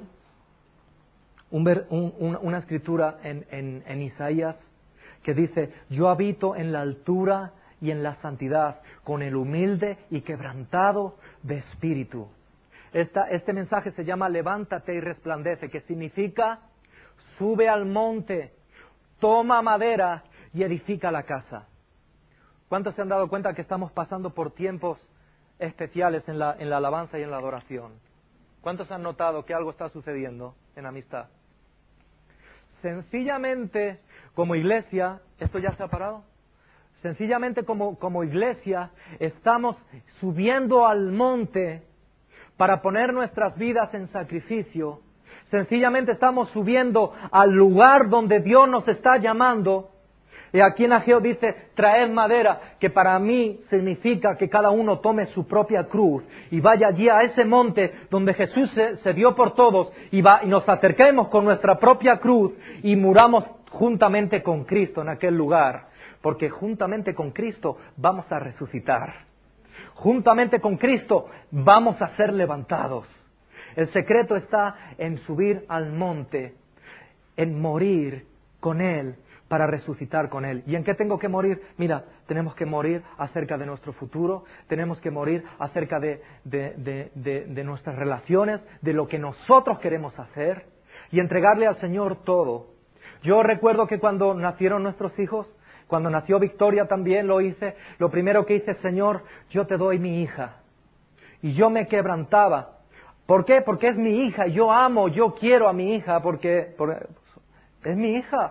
una escritura en Isaías que dice, yo habito en la altura y en la santidad, con el humilde y quebrantado de espíritu. Este mensaje se llama levántate y resplandece, que significa sube al monte, toma madera y edifica la casa. ¿Cuántos se han dado cuenta que estamos pasando por tiempos especiales en la alabanza y en la adoración? ¿Cuántos han notado que algo está sucediendo en amistad? Sencillamente, como iglesia, ¿esto ya se ha parado? Sencillamente como iglesia estamos subiendo al monte para poner nuestras vidas en sacrificio. Sencillamente estamos subiendo al lugar donde Dios nos está llamando. Y aquí en Ageo dice, traed madera, que para mí significa que cada uno tome su propia cruz y vaya allí a ese monte donde Jesús se dio por todos y nos acerquemos con nuestra propia cruz y muramos juntamente con Cristo en aquel lugar. Porque juntamente con Cristo vamos a resucitar. Juntamente con Cristo vamos a ser levantados. El secreto está en subir al monte, en morir con Él, para resucitar con Él. ¿Y en qué tengo que morir? Mira, tenemos que morir acerca de nuestro futuro, tenemos que morir acerca de nuestras relaciones, de lo que nosotros queremos hacer y entregarle al Señor todo. Yo recuerdo que cuando nacieron nuestros hijos, cuando nació Victoria también lo hice, lo primero que hice, Señor, yo te doy mi hija. Y yo me quebrantaba. ¿Por qué? Porque es mi hija, yo amo, yo quiero a mi hija, porque es mi hija.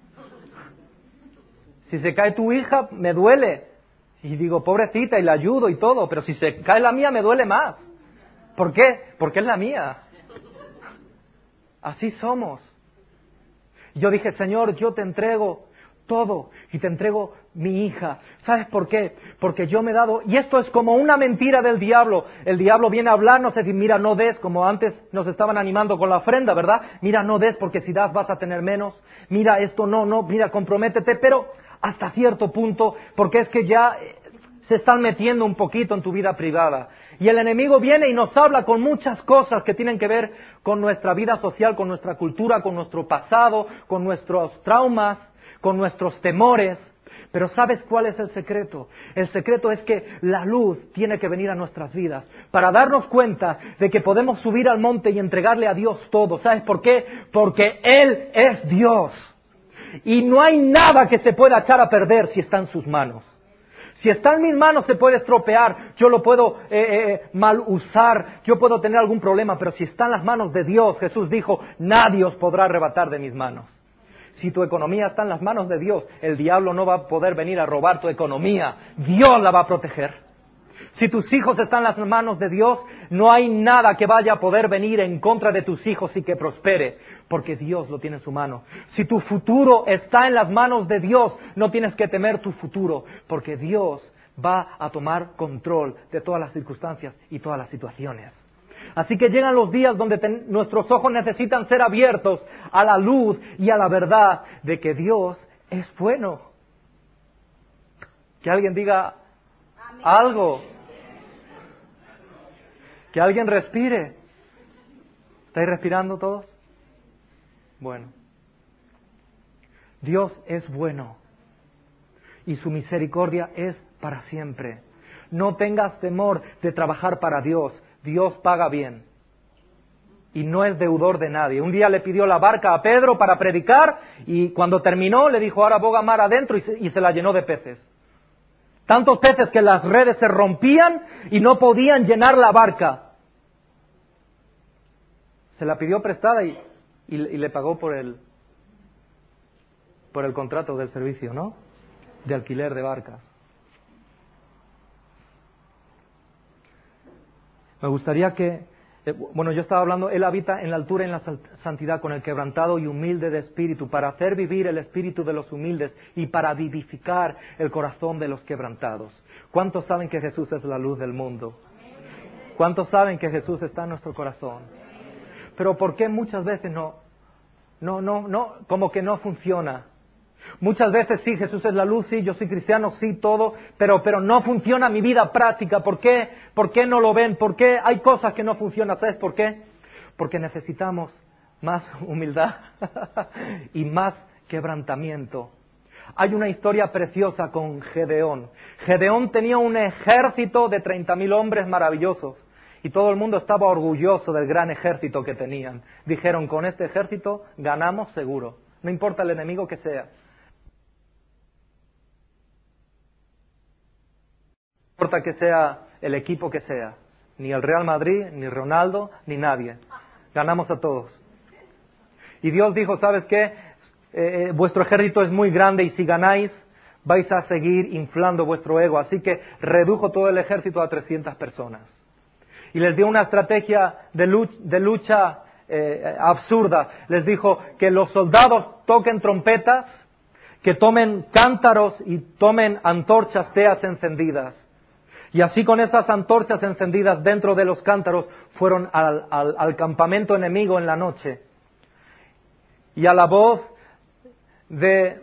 Si se cae tu hija, me duele. Y digo, pobrecita, y la ayudo y todo, pero si se cae la mía, me duele más. ¿Por qué? Porque es la mía. Así somos. Yo dije, Señor, yo te entrego todo y te entrego mi hija. ¿Sabes por qué? Porque yo me he dado, y esto es como una mentira del diablo. El diablo viene a hablarnos y decir, mira, no des, como antes nos estaban animando con la ofrenda, ¿verdad? Mira, no des porque si das vas a tener menos. Mira, esto no, mira, comprométete, pero hasta cierto punto, porque es que ya se están metiendo un poquito en tu vida privada. Y el enemigo viene y nos habla con muchas cosas que tienen que ver con nuestra vida social, con nuestra cultura, con nuestro pasado, con nuestros traumas, con nuestros temores. Pero ¿sabes cuál es el secreto? El secreto es que la luz tiene que venir a nuestras vidas para darnos cuenta de que podemos subir al monte y entregarle a Dios todo. ¿Sabes por qué? Porque Él es Dios. Y no hay nada que se pueda echar a perder si está en sus manos. Si está en mis manos se puede estropear, yo lo puedo mal usar, yo puedo tener algún problema, pero si está en las manos de Dios, Jesús dijo, nadie os podrá arrebatar de mis manos. Si tu economía está en las manos de Dios, el diablo no va a poder venir a robar tu economía, Dios la va a proteger. Si tus hijos están en las manos de Dios, no hay nada que vaya a poder venir en contra de tus hijos y que prospere, porque Dios lo tiene en su mano. Si tu futuro está en las manos de Dios, no tienes que temer tu futuro, porque Dios va a tomar control de todas las circunstancias y todas las situaciones. Así que llegan los días donde nuestros ojos necesitan ser abiertos a la luz y a la verdad de que Dios es bueno. Que alguien diga algo. Que alguien respire. ¿Estáis respirando todos? Bueno. Dios es bueno. Y su misericordia es para siempre. No tengas temor de trabajar para Dios. Dios paga bien. Y no es deudor de nadie. Un día le pidió la barca a Pedro para predicar y cuando terminó le dijo, ahora boga mar adentro y se la llenó de peces. Tantos peces que las redes se rompían y no podían llenar la barca. Se la pidió prestada y le pagó por el contrato del servicio, ¿no? De alquiler de barcas. Me gustaría que, yo estaba hablando, Él habita en la altura y en la santidad con el quebrantado y humilde de espíritu, para hacer vivir el espíritu de los humildes y para vivificar el corazón de los quebrantados. ¿Cuántos saben que Jesús es la luz del mundo? ¿Cuántos saben que Jesús está en nuestro corazón? Pero ¿por qué muchas veces como que no funciona? Muchas veces sí, Jesús es la luz, sí, yo soy cristiano, sí, todo, pero no funciona mi vida práctica. ¿Por qué? ¿Por qué no lo ven? ¿Por qué hay cosas que no funcionan? ¿Sabes por qué? Porque necesitamos más humildad y más quebrantamiento. Hay una historia preciosa con Gedeón. Gedeón tenía un ejército de 30,000 hombres maravillosos. Y todo el mundo estaba orgulloso del gran ejército que tenían. Dijeron, con este ejército ganamos seguro. No importa el enemigo que sea. No importa que sea el equipo que sea. Ni el Real Madrid, ni Ronaldo, ni nadie. Ganamos a todos. Y Dios dijo, ¿sabes qué? Vuestro ejército es muy grande y si ganáis, vais a seguir inflando vuestro ego. Así que redujo todo el ejército a 300 personas. Y les dio una estrategia de lucha absurda. Les dijo que los soldados toquen trompetas, que tomen cántaros y tomen antorchas, teas encendidas. Y así con esas antorchas encendidas dentro de los cántaros fueron al campamento enemigo en la noche. Y a la voz de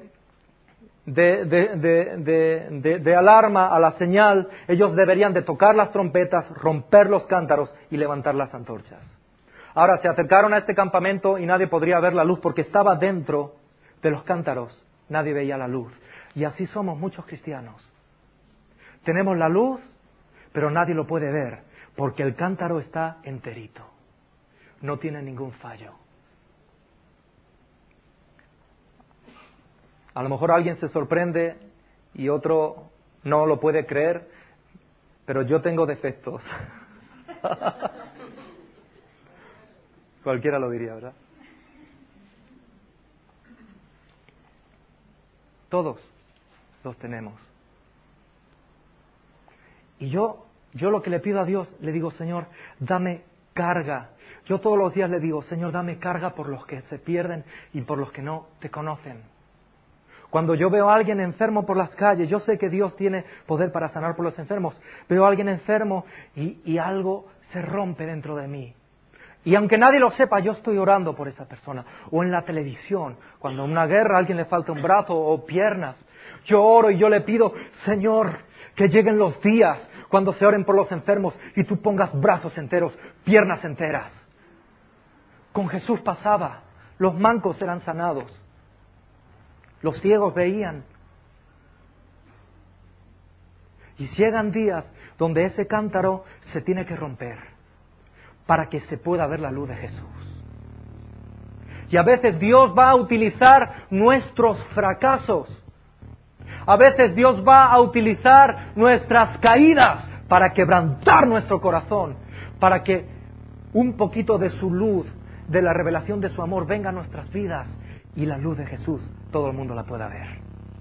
alarma, a la señal, ellos deberían de tocar las trompetas, romper los cántaros y levantar las antorchas. Ahora se acercaron a este campamento y nadie podría ver la luz porque estaba dentro de los cántaros. Nadie veía la luz. Y así somos muchos cristianos. Tenemos la luz, pero nadie lo puede ver porque el cántaro está enterito. No tiene ningún fallo. A lo mejor alguien se sorprende y otro no lo puede creer, pero yo tengo defectos. Cualquiera lo diría, ¿verdad? Todos los tenemos. Y yo lo que le pido a Dios, le digo, Señor, dame carga. Yo todos los días le digo, Señor, dame carga por los que se pierden y por los que no te conocen. Cuando yo veo a alguien enfermo por las calles, yo sé que Dios tiene poder para sanar por los enfermos. Veo a alguien enfermo y algo se rompe dentro de mí. Y aunque nadie lo sepa, yo estoy orando por esa persona. O en la televisión, cuando en una guerra a alguien le falta un brazo o piernas. Yo oro y yo le pido, Señor, que lleguen los días cuando se oren por los enfermos y tú pongas brazos enteros, piernas enteras. Con Jesús pasaba, los mancos eran sanados, los ciegos veían. Y llegan días donde ese cántaro se tiene que romper para que se pueda ver la luz de Jesús. Y a veces Dios va a utilizar nuestros fracasos. A veces Dios va a utilizar nuestras caídas para quebrantar nuestro corazón, para que un poquito de su luz, de la revelación de su amor venga a nuestras vidas y la luz de Jesús todo el mundo la pueda ver.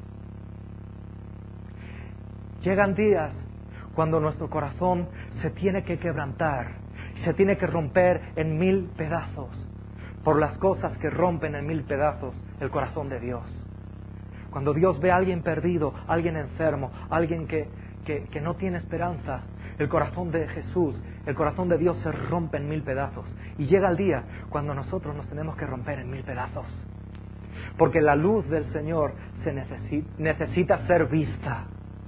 Llegan días cuando nuestro corazón se tiene que quebrantar, se tiene que romper en 1000 pedazos por las cosas que rompen en 1000 pedazos el corazón de Dios. Cuando Dios ve a alguien perdido, alguien enfermo, alguien que no tiene esperanza, el corazón de Jesús, el corazón de Dios se rompe en 1000 pedazos. Y llega el día cuando nosotros nos tenemos que romper en 1000 pedazos. Porque la luz del Señor necesita ser vista.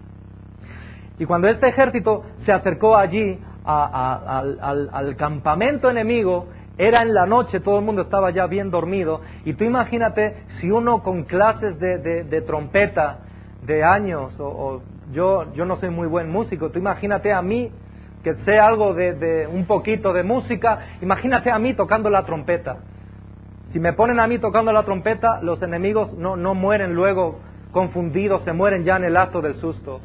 Y cuando este ejército se acercó allí al campamento enemigo, era en la noche, todo el mundo estaba ya bien dormido, y tú imagínate si uno con clases de trompeta de años, yo no soy muy buen músico, tú imagínate a mí que sé algo de un poquito de música, imagínate a mí tocando la trompeta. Si me ponen a mí tocando la trompeta, los enemigos no mueren luego confundidos, se mueren ya en el acto del susto.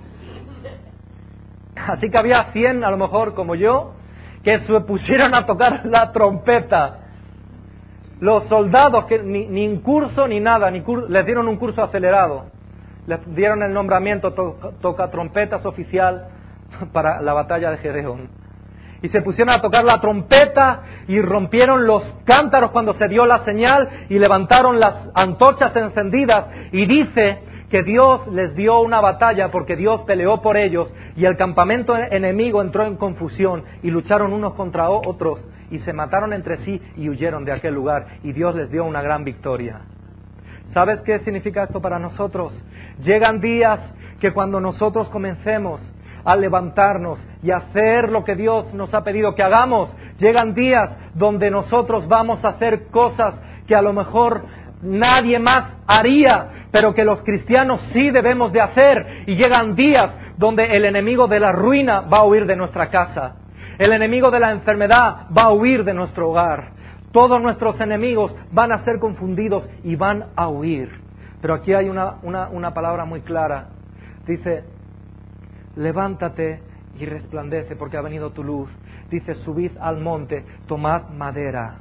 Así que había 100, a lo mejor como yo, que se pusieron a tocar la trompeta. Los soldados, que ni curso ni nada, les dieron un curso acelerado. Les dieron el nombramiento toca trompetas oficial para la batalla de Gedeón. Y se pusieron a tocar la trompeta y rompieron los cántaros cuando se dio la señal y levantaron las antorchas encendidas. Y dice que Dios les dio una batalla porque Dios peleó por ellos y el campamento enemigo entró en confusión y lucharon unos contra otros y se mataron entre sí y huyeron de aquel lugar y Dios les dio una gran victoria. ¿Sabes qué significa esto para nosotros? Llegan días que cuando nosotros comencemos a levantarnos y hacer lo que Dios nos ha pedido que hagamos, llegan días donde nosotros vamos a hacer cosas que a lo mejor nadie más haría, pero que los cristianos sí debemos de hacer. Y llegan días donde el enemigo de la ruina va a huir de nuestra casa, el enemigo de la enfermedad va a huir de nuestro hogar, todos nuestros enemigos van a ser confundidos y van a huir. Pero aquí hay una palabra muy clara, dice: levántate y resplandece porque ha venido tu luz. Dice: subid al monte, tomad madera.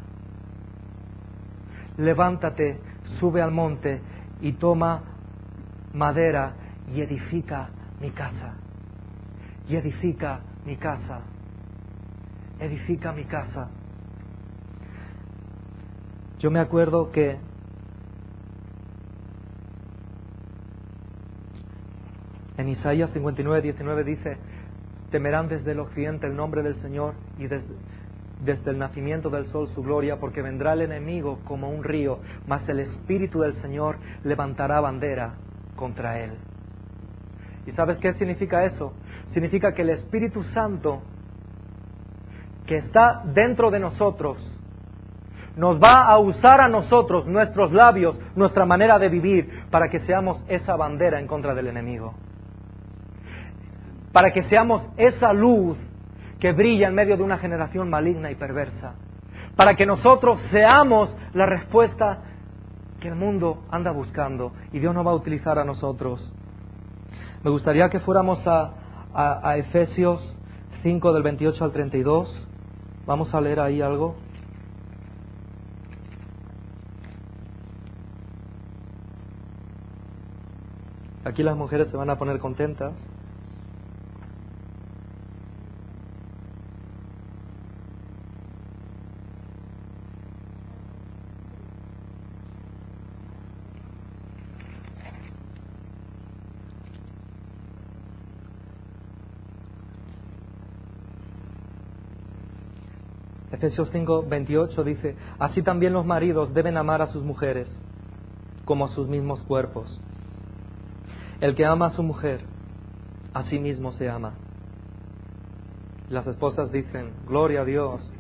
Levántate, sube al monte y toma madera y edifica mi casa. Y edifica mi casa. Edifica mi casa. Yo me acuerdo que en Isaías 59:19 dice: temerán desde el occidente el nombre del Señor y desde el nacimiento del sol su gloria, porque vendrá el enemigo como un río, mas el Espíritu del Señor levantará bandera contra él. ¿Y sabes qué significa eso? Significa que el Espíritu Santo que está dentro de nosotros nos va a usar a nosotros, nuestros labios, nuestra manera de vivir, para que seamos esa bandera en contra del enemigo. Para que seamos esa luz que brilla en medio de una generación maligna y perversa. Para que nosotros seamos la respuesta que el mundo anda buscando, y Dios nos va a utilizar a nosotros. Me gustaría que fuéramos a Efesios 5 del 28 al 32. Vamos a leer ahí algo. Aquí las mujeres se van a poner contentas. Efesios 5:28 dice: así también los maridos deben amar a sus mujeres como a sus mismos cuerpos. El que ama a su mujer, a sí mismo se ama. Las esposas dicen: gloria a Dios.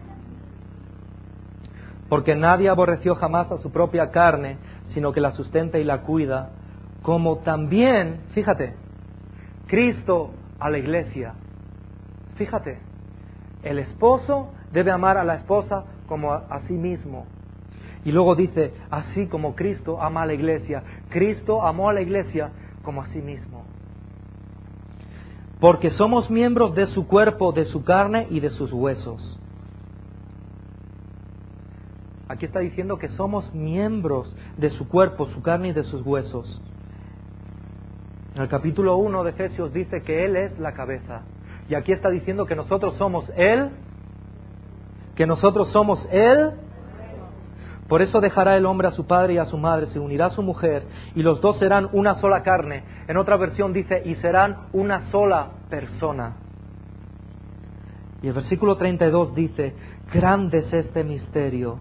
Porque nadie aborreció jamás a su propia carne, sino que la sustenta y la cuida, como también, fíjate, Cristo a la iglesia. Fíjate, el esposo debe amar a la esposa como a sí mismo. Y luego dice: así como Cristo ama a la iglesia. Cristo amó a la iglesia como a sí mismo. Porque somos miembros de su cuerpo, de su carne y de sus huesos. Aquí está diciendo que somos miembros de su cuerpo, su carne y de sus huesos. En el capítulo 1 de Efesios dice que Él es la cabeza. Y aquí está diciendo que nosotros somos Él. Que nosotros somos Él. Por eso dejará el hombre a su padre y a su madre, se unirá a su mujer, y los dos serán una sola carne. En otra versión dice: y serán una sola persona. Y el versículo 32 dice: grande es este misterio.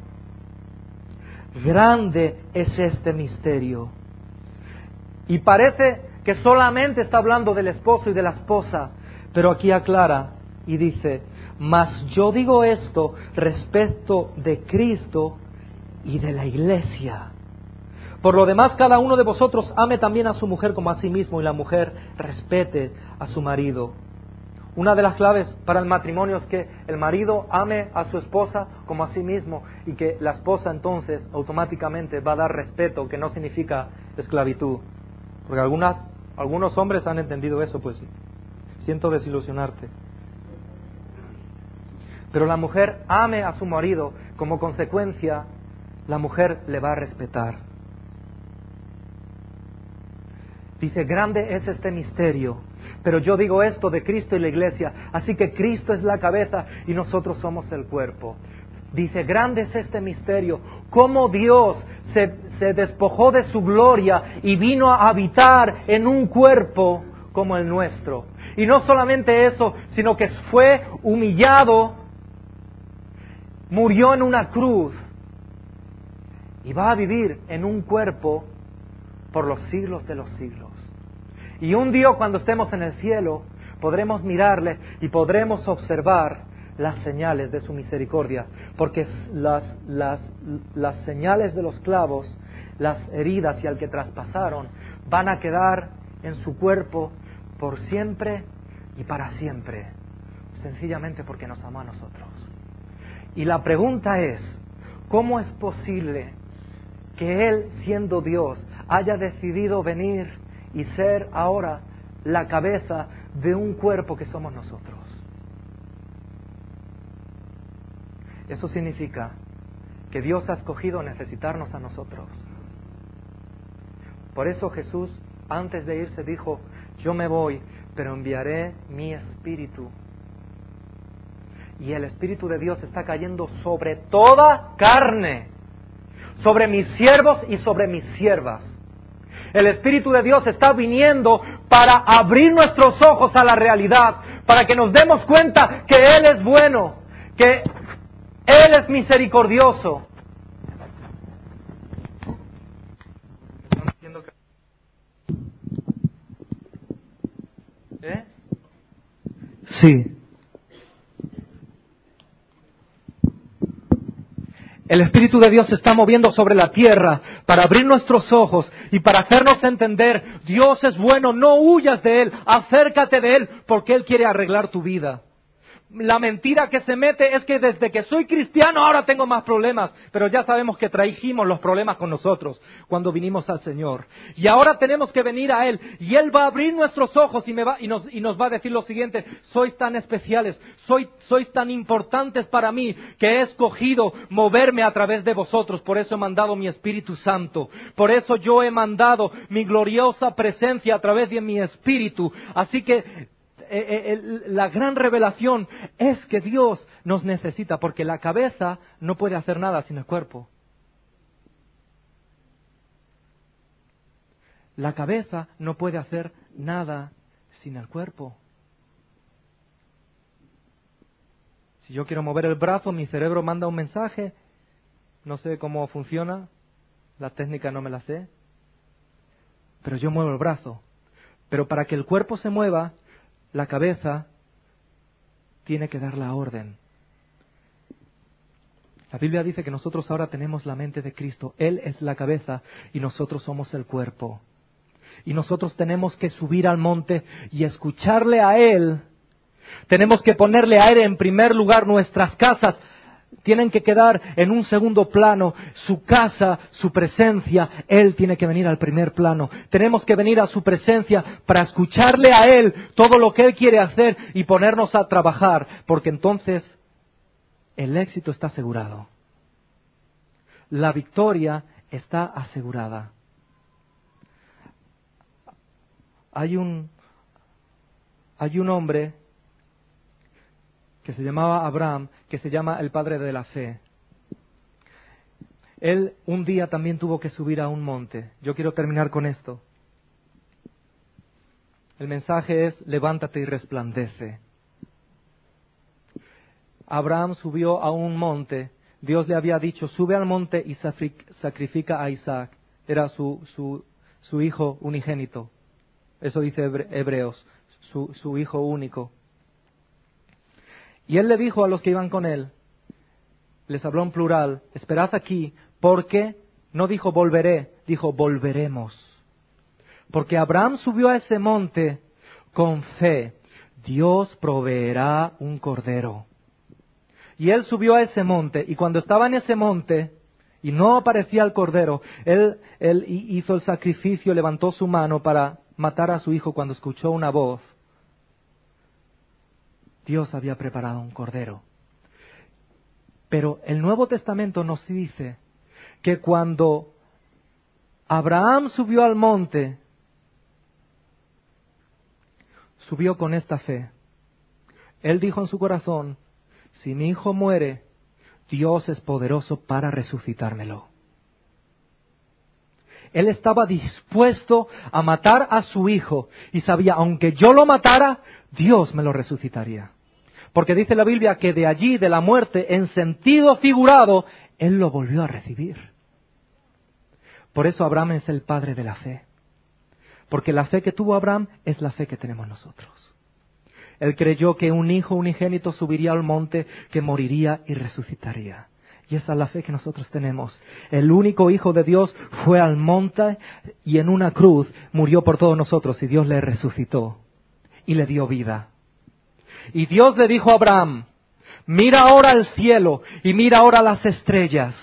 Grande es este misterio. Y parece que solamente está hablando del esposo y de la esposa, pero aquí aclara y dice: mas yo digo esto respecto de Cristo y de la iglesia. Por lo demás, cada uno de vosotros ame también a su mujer como a sí mismo, y la mujer respete a su marido. Una de las claves para el matrimonio es que el marido ame a su esposa como a sí mismo, y que la esposa entonces automáticamente va a dar respeto, que no significa esclavitud. Porque algunos hombres han entendido eso, pues siento desilusionarte. Pero la mujer ame a su marido, como consecuencia, la mujer le va a respetar. Dice: grande es este misterio, pero yo digo esto de Cristo y la iglesia. Así que Cristo es la cabeza y nosotros somos el cuerpo. Dice: grande es este misterio, cómo Dios se despojó de su gloria y vino a habitar en un cuerpo como el nuestro. Y no solamente eso, sino que fue humillado, murió en una cruz y va a vivir en un cuerpo por los siglos de los siglos. Y un día, cuando estemos en el cielo, podremos mirarle y podremos observar las señales de su misericordia, porque las señales de los clavos, las heridas y al que traspasaron, van a quedar en su cuerpo por siempre y para siempre, sencillamente porque nos amó a nosotros. Y la pregunta es: ¿cómo es posible que Él, siendo Dios, haya decidido venir y ser ahora la cabeza de un cuerpo que somos nosotros? Eso significa que Dios ha escogido necesitarnos a nosotros. Por eso Jesús antes de irse dijo, yo me voy, pero enviaré mi Espíritu. Y el Espíritu de Dios está cayendo sobre toda carne, sobre mis siervos y sobre mis siervas. El Espíritu de Dios está viniendo para abrir nuestros ojos a la realidad, para que nos demos cuenta que Él es bueno, que Él es misericordioso. ¿Eh? Sí. El Espíritu de Dios se está moviendo sobre la tierra para abrir nuestros ojos y para hacernos entender, Dios es bueno, no huyas de Él, acércate de Él, porque Él quiere arreglar tu vida. La mentira que se mete es que desde que soy cristiano ahora tengo más problemas, pero ya sabemos que trajimos los problemas con nosotros cuando vinimos al Señor. Y ahora tenemos que venir a Él, y Él va a abrir nuestros ojos y nos va a decir lo siguiente, sois tan especiales, sois tan importantes para mí, que he escogido moverme a través de vosotros, por eso he mandado mi Espíritu Santo, por eso yo he mandado mi gloriosa presencia a través de mi Espíritu, así que la gran revelación es que Dios nos necesita, porque la cabeza no puede hacer nada sin el cuerpo. La cabeza no puede hacer nada sin el cuerpo. Si yo quiero mover el brazo, mi cerebro manda un mensaje. No sé cómo funciona, la técnica no me la sé, pero yo muevo el brazo. Pero para que el cuerpo se mueva, la cabeza tiene que dar la orden. La Biblia dice que nosotros ahora tenemos la mente de Cristo. Él es la cabeza y nosotros somos el cuerpo. Y nosotros tenemos que subir al monte y escucharle a Él. Tenemos que ponerle a Él en primer lugar. Nuestras casas tienen que quedar en un segundo plano. Su casa, su presencia, Él tiene que venir al primer plano. Tenemos que venir a su presencia para escucharle a Él todo lo que Él quiere hacer y ponernos a trabajar, porque entonces el éxito está asegurado. La victoria está asegurada. Hay un hombre que se llamaba Abraham, que se llama el padre de la fe. Él un día también tuvo que subir a un monte. Yo quiero terminar con esto. El mensaje es, levántate y resplandece. Abraham subió a un monte. Dios le había dicho, sube al monte y sacrifica a Isaac. Era su hijo unigénito. Eso dice Hebreos, su hijo único. Y él le dijo a los que iban con él, les habló en plural, esperad aquí, porque no dijo volveré, dijo volveremos. Porque Abraham subió a ese monte con fe, Dios proveerá un cordero. Y él subió a ese monte, y cuando estaba en ese monte, y no aparecía el cordero, él hizo el sacrificio, levantó su mano para matar a su hijo cuando escuchó una voz. Dios había preparado un cordero. Pero el Nuevo Testamento nos dice que cuando Abraham subió al monte, subió con esta fe. Él dijo en su corazón, si mi hijo muere, Dios es poderoso para resucitármelo. Él estaba dispuesto a matar a su hijo y sabía, aunque yo lo matara, Dios me lo resucitaría. Porque dice la Biblia que de allí, de la muerte, en sentido figurado, Él lo volvió a recibir. Por eso Abraham es el padre de la fe. Porque la fe que tuvo Abraham es la fe que tenemos nosotros. Él creyó que un hijo unigénito subiría al monte, que moriría y resucitaría. Y esa es la fe que nosotros tenemos. El único Hijo de Dios fue al monte y en una cruz murió por todos nosotros y Dios le resucitó y le dio vida. Y Dios le dijo a Abraham, mira ahora al cielo y mira ahora las estrellas.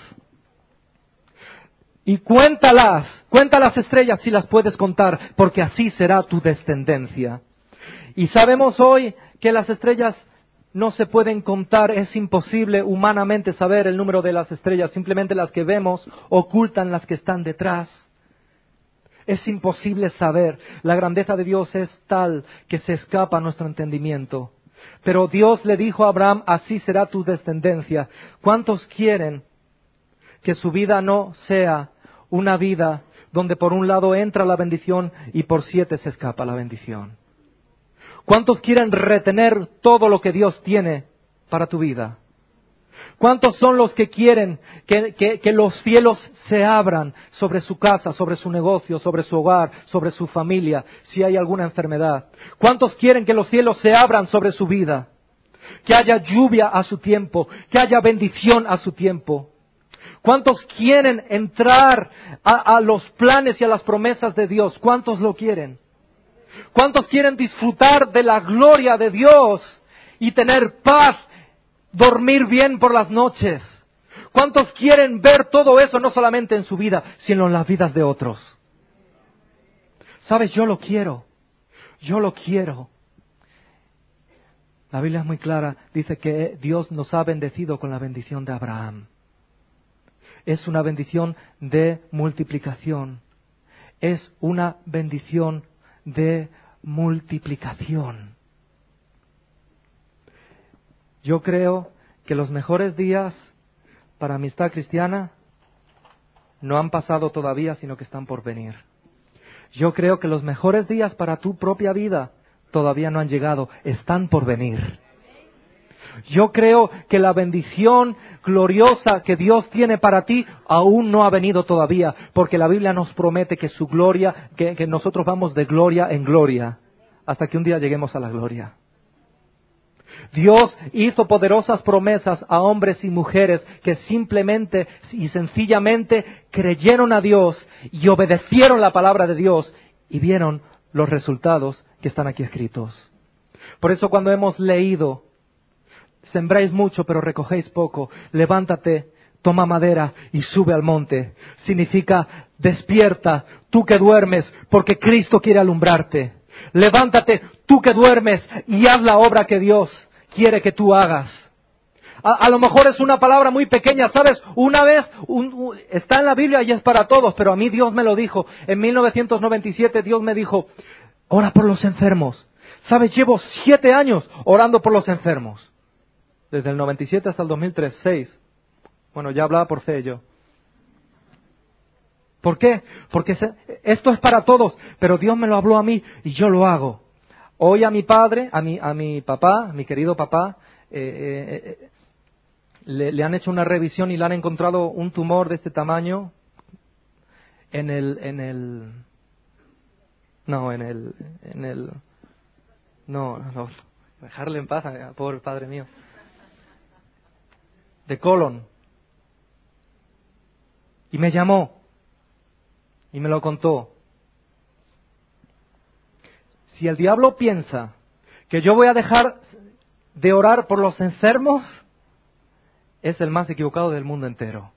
Y cuenta las estrellas si las puedes contar, porque así será tu descendencia. Y sabemos hoy que las estrellas no se pueden contar, es imposible humanamente saber el número de las estrellas, simplemente las que vemos ocultan las que están detrás. es imposible saber. La grandeza de Dios es tal que se escapa a nuestro entendimiento. Pero Dios le dijo a Abraham, así será tu descendencia. ¿Cuántos quieren que su vida no sea una vida donde por un lado entra la bendición y por 7 se escapa la bendición? ¿Cuántos quieren retener todo lo que Dios tiene para tu vida? ¿Cuántos son los que quieren que los cielos se abran sobre su casa, sobre su negocio, sobre su hogar, sobre su familia, si hay alguna enfermedad? ¿Cuántos quieren que los cielos se abran sobre su vida? Que haya lluvia a su tiempo, que haya bendición a su tiempo. ¿Cuántos quieren entrar a los planes y a las promesas de Dios? ¿Cuántos lo quieren? ¿Cuántos quieren disfrutar de la gloria de Dios y tener paz, dormir bien por las noches? ¿Cuántos quieren ver todo eso no solamente en su vida, sino en las vidas de otros? ¿Sabes? Yo lo quiero. Yo lo quiero. La Biblia es muy clara. Dice que Dios nos ha bendecido con la bendición de Abraham. Es una bendición de multiplicación. Es una bendición de multiplicación. Yo creo que los mejores días para Amistad Cristiana no han pasado todavía, sino que están por venir. Yo creo que los mejores días para tu propia vida todavía no han llegado, están por venir. Yo creo que la bendición gloriosa que Dios tiene para ti aún no ha venido todavía, porque la Biblia nos promete que su gloria, que nosotros vamos de gloria en gloria, hasta que un día lleguemos a la gloria. Dios hizo poderosas promesas a hombres y mujeres que simplemente y sencillamente creyeron a Dios y obedecieron la palabra de Dios y vieron los resultados que están aquí escritos. Por eso cuando hemos leído, sembráis mucho pero recogéis poco, levántate, toma madera y sube al monte, significa despierta, tú que duermes, porque Cristo quiere alumbrarte. Levántate, tú que duermes, y haz la obra que Dios quiere que tú hagas. A lo mejor es una palabra muy pequeña, ¿sabes? Una vez, está en la Biblia y es para todos, pero a mí Dios me lo dijo. En 1997 Dios me dijo, ora por los enfermos. ¿Sabes? Llevo 7 años orando por los enfermos. Desde el 97 hasta el 2003, 6. Bueno, ya hablaba por fe yo. ¿Por qué? Porque esto es para todos, pero Dios me lo habló a mí y yo lo hago. Hoy a mi padre, a mi papá, mi querido papá, le han hecho una revisión y le han encontrado un tumor de este tamaño no, dejarle en paz, pobre padre mío, de colon. Y me llamó y me lo contó. Si el diablo piensa que yo voy a dejar de orar por los enfermos, es el más equivocado del mundo entero.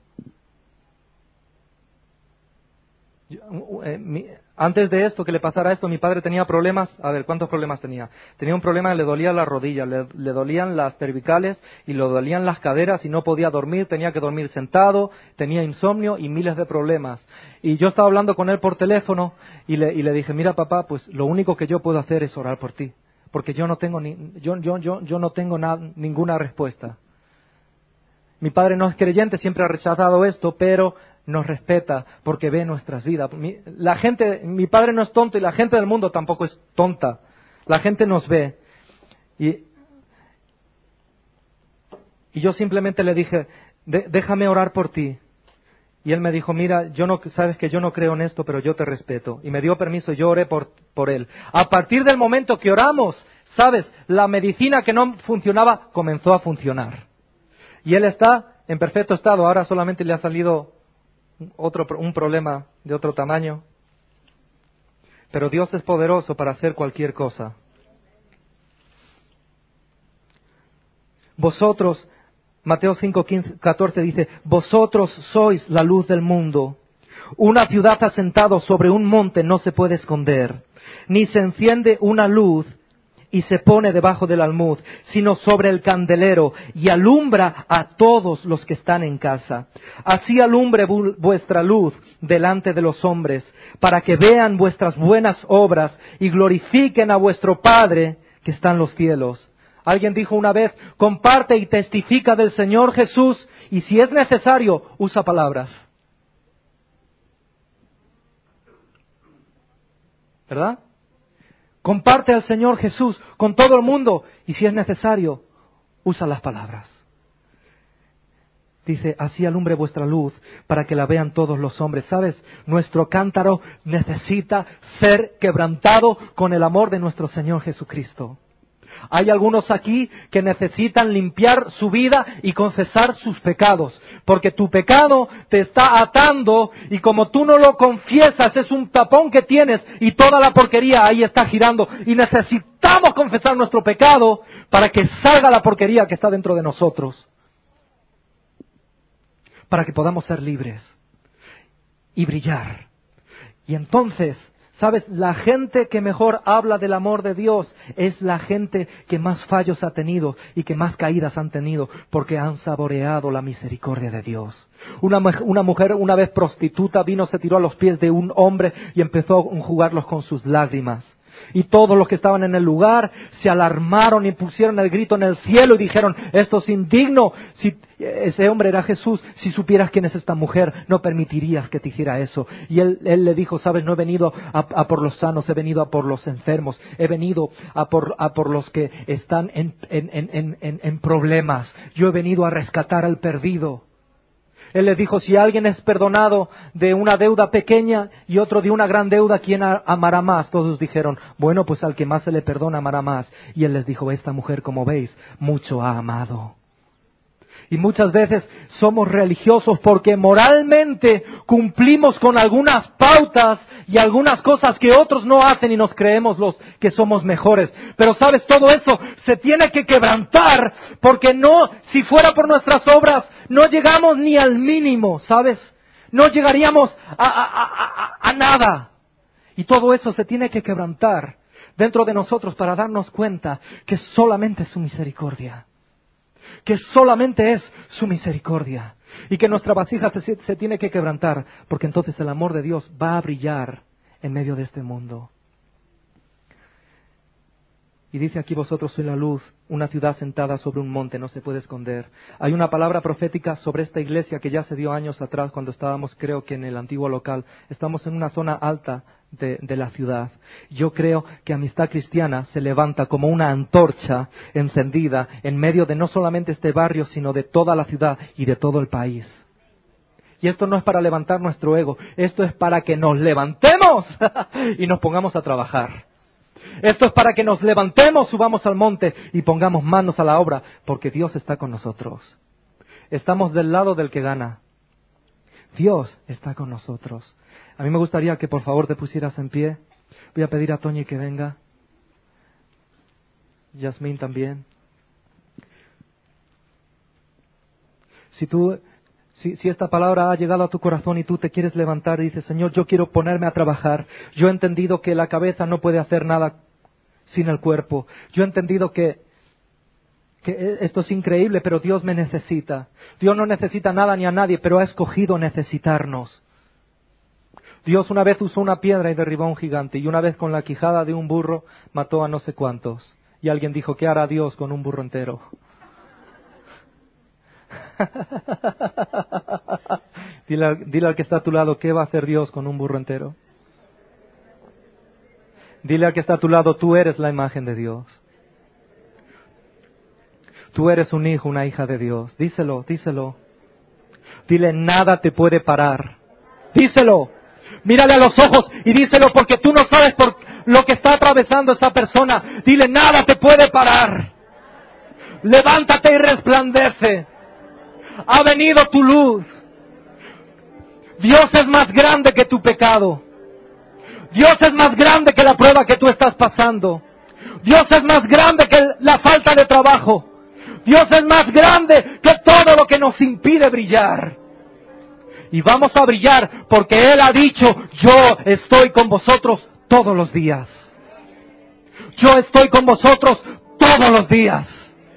Antes de esto, que le pasara esto, mi padre tenía problemas. A ver, ¿cuántos problemas tenía? Tenía un problema que le dolía la rodilla, le dolían las cervicales y le dolían las caderas y no podía dormir, tenía que dormir sentado, tenía insomnio y miles de problemas. Y yo estaba hablando con él por teléfono y le dije, mira papá, pues lo único que yo puedo hacer es orar por ti, porque yo no tengo ninguna respuesta. Mi padre no es creyente, siempre ha rechazado esto, pero nos respeta porque ve nuestras vidas. Mi padre no es tonto y la gente del mundo tampoco es tonta. La gente nos ve. Y yo simplemente le dije, déjame orar por ti. Y él me dijo, mira, sabes que yo no creo en esto, pero yo te respeto. Y me dio permiso y yo oré por él. A partir del momento que oramos, sabes, la medicina que no funcionaba comenzó a funcionar. Y él está en perfecto estado. Ahora solamente le ha salido un problema de otro tamaño. Pero Dios es poderoso para hacer cualquier cosa. Vosotros, Mateo 5:14 dice, vosotros sois la luz del mundo. Una ciudad asentada sobre un monte no se puede esconder, ni se enciende una luz y se pone debajo del almud, sino sobre el candelero, y alumbra a todos los que están en casa. Así alumbre vuestra luz delante de los hombres, para que vean vuestras buenas obras y glorifiquen a vuestro Padre que está en los cielos. Alguien dijo una vez, comparte y testifica del Señor Jesús, y si es necesario, usa palabras. ¿Verdad? Comparte al Señor Jesús con todo el mundo, y si es necesario, usa las palabras. Dice, así alumbre vuestra luz para que la vean todos los hombres. ¿Sabes? Nuestro cántaro necesita ser quebrantado con el amor de nuestro Señor Jesucristo. Hay algunos aquí que necesitan limpiar su vida y confesar sus pecados, porque tu pecado te está atando y como tú no lo confiesas es un tapón que tienes y toda la porquería ahí está girando y necesitamos confesar nuestro pecado para que salga la porquería que está dentro de nosotros, para que podamos ser libres y brillar. Y entonces, ¿sabes? La gente que mejor habla del amor de Dios es la gente que más fallos ha tenido y que más caídas han tenido porque han saboreado la misericordia de Dios. Una mujer, una vez prostituta, vino, se tiró a los pies de un hombre y empezó a enjugarlos con sus lágrimas. Y todos los que estaban en el lugar se alarmaron y pusieron el grito en el cielo y dijeron, esto es indigno. Si ese hombre era Jesús, si supieras quién es esta mujer, no permitirías que te hiciera eso. Y él le dijo, sabes, no he venido a por los sanos, he venido a por los enfermos, he venido a por los que están en problemas. Yo he venido a rescatar al perdido. Él les dijo, si alguien es perdonado de una deuda pequeña y otro de una gran deuda, ¿quién amará más? Todos dijeron, bueno, pues al que más se le perdona amará más. Y él les dijo, esta mujer, como veis, mucho ha amado. Y muchas veces somos religiosos porque moralmente cumplimos con algunas pautas y algunas cosas que otros no hacen y nos creemos los que somos mejores. Pero sabes, todo eso se tiene que quebrantar porque no, si fuera por nuestras obras, no llegamos ni al mínimo, ¿sabes? No llegaríamos a nada. Y todo eso se tiene que quebrantar dentro de nosotros para darnos cuenta que solamente es su misericordia. Que solamente es su misericordia. Y que nuestra vasija se tiene que quebrantar, porque entonces el amor de Dios va a brillar en medio de este mundo. Y dice aquí, vosotros sois la luz, una ciudad sentada sobre un monte, no se puede esconder. Hay una palabra profética sobre esta iglesia que ya se dio años atrás cuando estábamos, creo que en el antiguo local. Estamos en una zona alta de la ciudad. Yo creo que Amistad Cristiana se levanta como una antorcha encendida en medio de no solamente este barrio, sino de toda la ciudad y de todo el país. Y esto no es para levantar nuestro ego, esto es para que nos levantemos y nos pongamos a trabajar. Esto es para que nos levantemos, subamos al monte y pongamos manos a la obra, porque Dios está con nosotros. Estamos del lado del que gana. Dios está con nosotros. A mí me gustaría que por favor te pusieras en pie. Voy a pedir a Toñi que venga. Yasmín también. Si esta palabra ha llegado a tu corazón y tú te quieres levantar y dices, Señor, yo quiero ponerme a trabajar. Yo he entendido que la cabeza no puede hacer nada sin el cuerpo. Yo he entendido que esto es increíble, pero Dios me necesita. Dios no necesita nada ni a nadie, pero ha escogido necesitarnos. Dios una vez usó una piedra y derribó a un gigante, y una vez con la quijada de un burro mató a no sé cuántos. Y alguien dijo, ¿qué hará Dios con un burro entero? Dile al que está a tu lado, ¿qué va a hacer Dios con un burro entero? Dile al que está a tu lado, tú eres la imagen de Dios. Tú eres un hijo, una hija de Dios. Díselo. Dile, nada te puede parar. Díselo. Mírale a los ojos y díselo, porque tú no sabes por lo que está atravesando esa persona. Dile, nada te puede parar. Levántate y resplandece. Ha venido tu luz. Dios es más grande que tu pecado. Dios es más grande que la prueba que tú estás pasando. Dios es más grande que la falta de trabajo. Dios es más grande que todo lo que nos impide brillar. Y vamos a brillar porque Él ha dicho, yo estoy con vosotros todos los días. yo estoy con vosotros todos los días.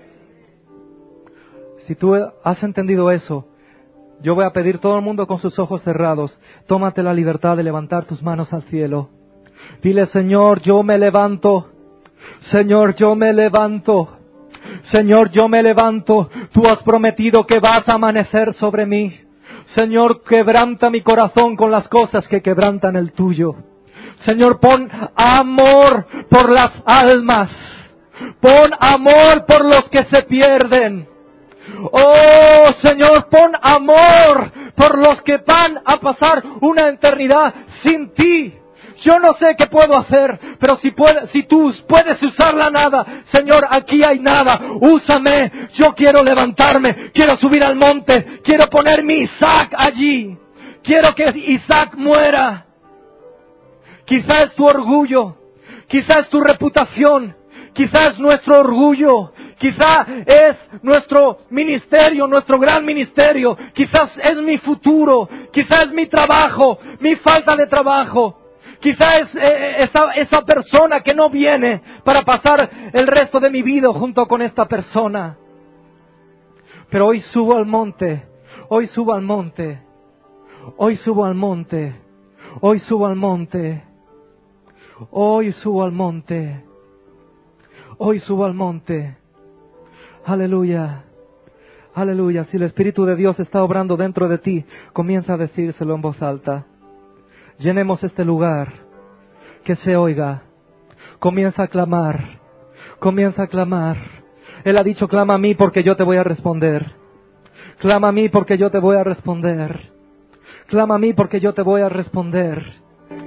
Si tú has entendido eso, yo voy a pedir todo el mundo con sus ojos cerrados, tómate la libertad de levantar tus manos al cielo. Dile, Señor, yo me levanto. Señor, yo me levanto. Señor, yo me levanto. Tú has prometido que vas a amanecer sobre mí. Señor, quebranta mi corazón con las cosas que quebrantan el tuyo. Señor, pon amor por las almas. Pon amor por los que se pierden. Oh, Señor, pon amor por los que van a pasar una eternidad sin ti. Yo no sé qué puedo hacer, pero si tú puedes usar la nada, Señor, aquí hay nada. Úsame. Yo quiero levantarme, quiero subir al monte, quiero poner mi Isaac allí. Quiero que Isaac muera. Quizás es tu orgullo, quizás es tu reputación, quizás es nuestro orgullo, quizás es nuestro ministerio, nuestro gran ministerio, quizás es mi futuro, quizás es mi trabajo, mi falta de trabajo, quizás es esa persona que no viene para pasar el resto de mi vida junto con esta persona. Pero hoy subo al monte, hoy subo al monte, hoy subo al monte, hoy subo al monte, hoy subo al monte. Hoy subo al monte. Aleluya. Aleluya. Si el Espíritu de Dios está obrando dentro de ti, comienza a decírselo en voz alta. Llenemos este lugar. Que se oiga. Comienza a clamar. Comienza a clamar. Él ha dicho, clama a mí porque yo te voy a responder. Clama a mí porque yo te voy a responder. Clama a mí porque yo te voy a responder.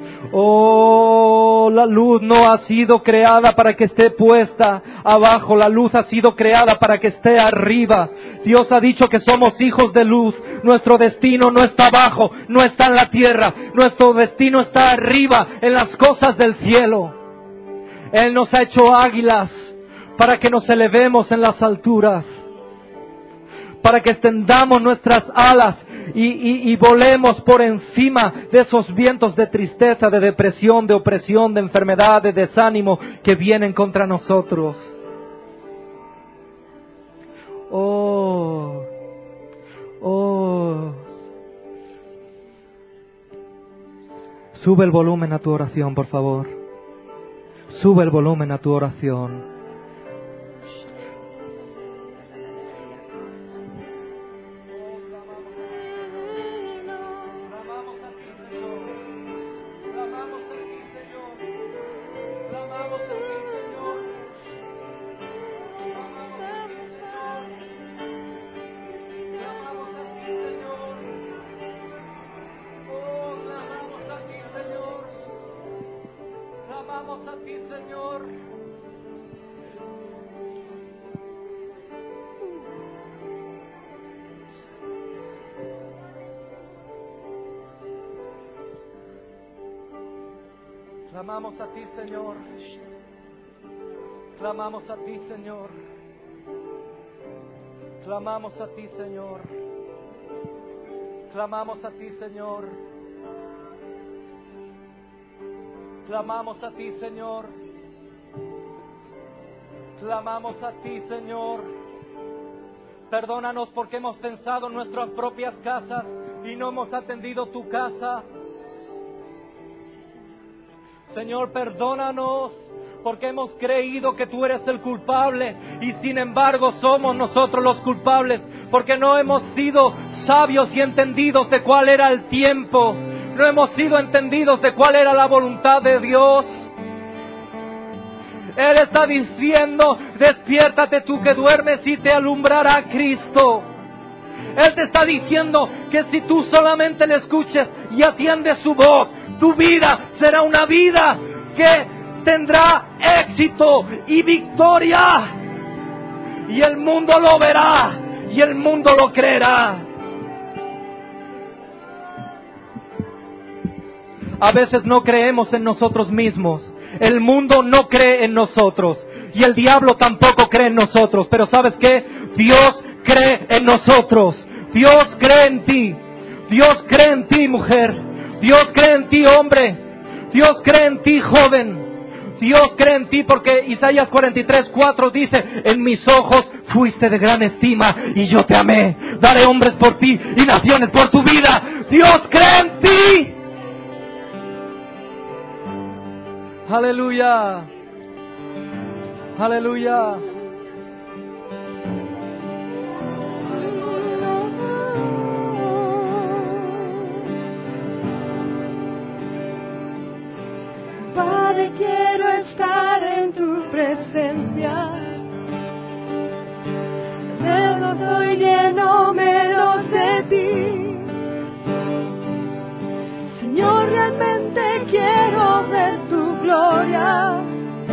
Oh, la luz no ha sido creada para que esté puesta abajo, la luz ha sido creada para que esté arriba. Dios ha dicho que somos hijos de luz. Nuestro destino no está abajo, no está en la tierra. Nuestro destino está arriba, en las cosas del cielo. Él nos ha hecho águilas para que nos elevemos en las alturas, para que extendamos nuestras alas y volemos por encima de esos vientos de tristeza, de depresión, de opresión, de enfermedad, de desánimo que vienen contra nosotros. Oh, oh. Sube el volumen a tu oración, por favor. Sube el volumen a tu oración. Clamamos a ti, Señor. Clamamos a ti, Señor. Clamamos a ti, Señor. Clamamos a ti, Señor. Clamamos a ti, Señor. Clamamos a ti, Señor. Perdónanos porque hemos pensado en nuestras propias casas y no hemos atendido tu casa. Señor, perdónanos porque hemos creído que tú eres el culpable y sin embargo somos nosotros los culpables porque no hemos sido sabios y entendidos de cuál era el tiempo, no hemos sido entendidos de cuál era la voluntad de Dios. Él está diciendo, despiértate tú que duermes y te alumbrará Cristo. Él te está diciendo que si tú solamente le escuches y atiendes su voz, tu vida será una vida que tendrá éxito y victoria. Y el mundo lo verá y el mundo lo creerá. A veces no creemos en nosotros mismos. El mundo no cree en nosotros. Y el diablo tampoco cree en nosotros. Pero ¿sabes qué? Dios cree en nosotros. Dios cree en ti. Dios cree en ti, mujer. Dios cree en ti, hombre. Dios cree en ti, joven. Dios cree en ti porque Isaías 43:4 dice: en mis ojos fuiste de gran estima y yo te amé. Daré hombres por ti y naciones por tu vida. Dios cree en ti. Aleluya. Aleluya. Padre, quiero estar en tu presencia. Menos soy lleno, menos de ti. Señor, realmente quiero ver tu gloria.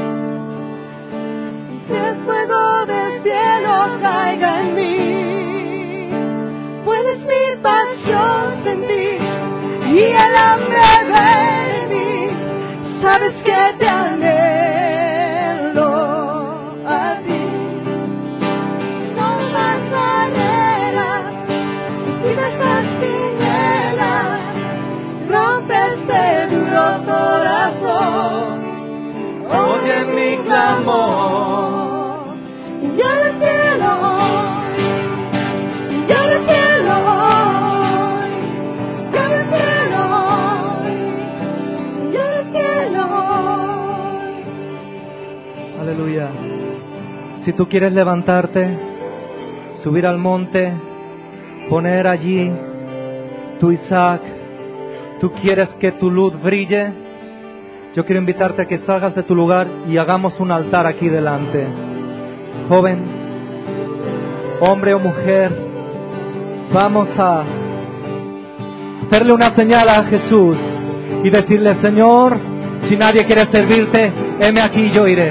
Que el fuego del cielo caiga en mí. Puedes mi pasión sentir y el hambre ver mí. Sabes que te anhelo a ti. No más barreras, quitas las tinieblas, rompe este duro corazón. Oye mi clamor, y ya el cielo hoy, y ya el cielo hoy, ya el cielo hoy, ya el cielo hoy. Aleluya. Si tú quieres levantarte, subir al monte, poner allí tu Isaac, tú quieres que tu luz brille, yo quiero invitarte a que salgas de tu lugar y hagamos un altar aquí delante. Joven, hombre o mujer, vamos a hacerle una señal a Jesús y decirle: Señor, si nadie quiere servirte, heme aquí, yo iré.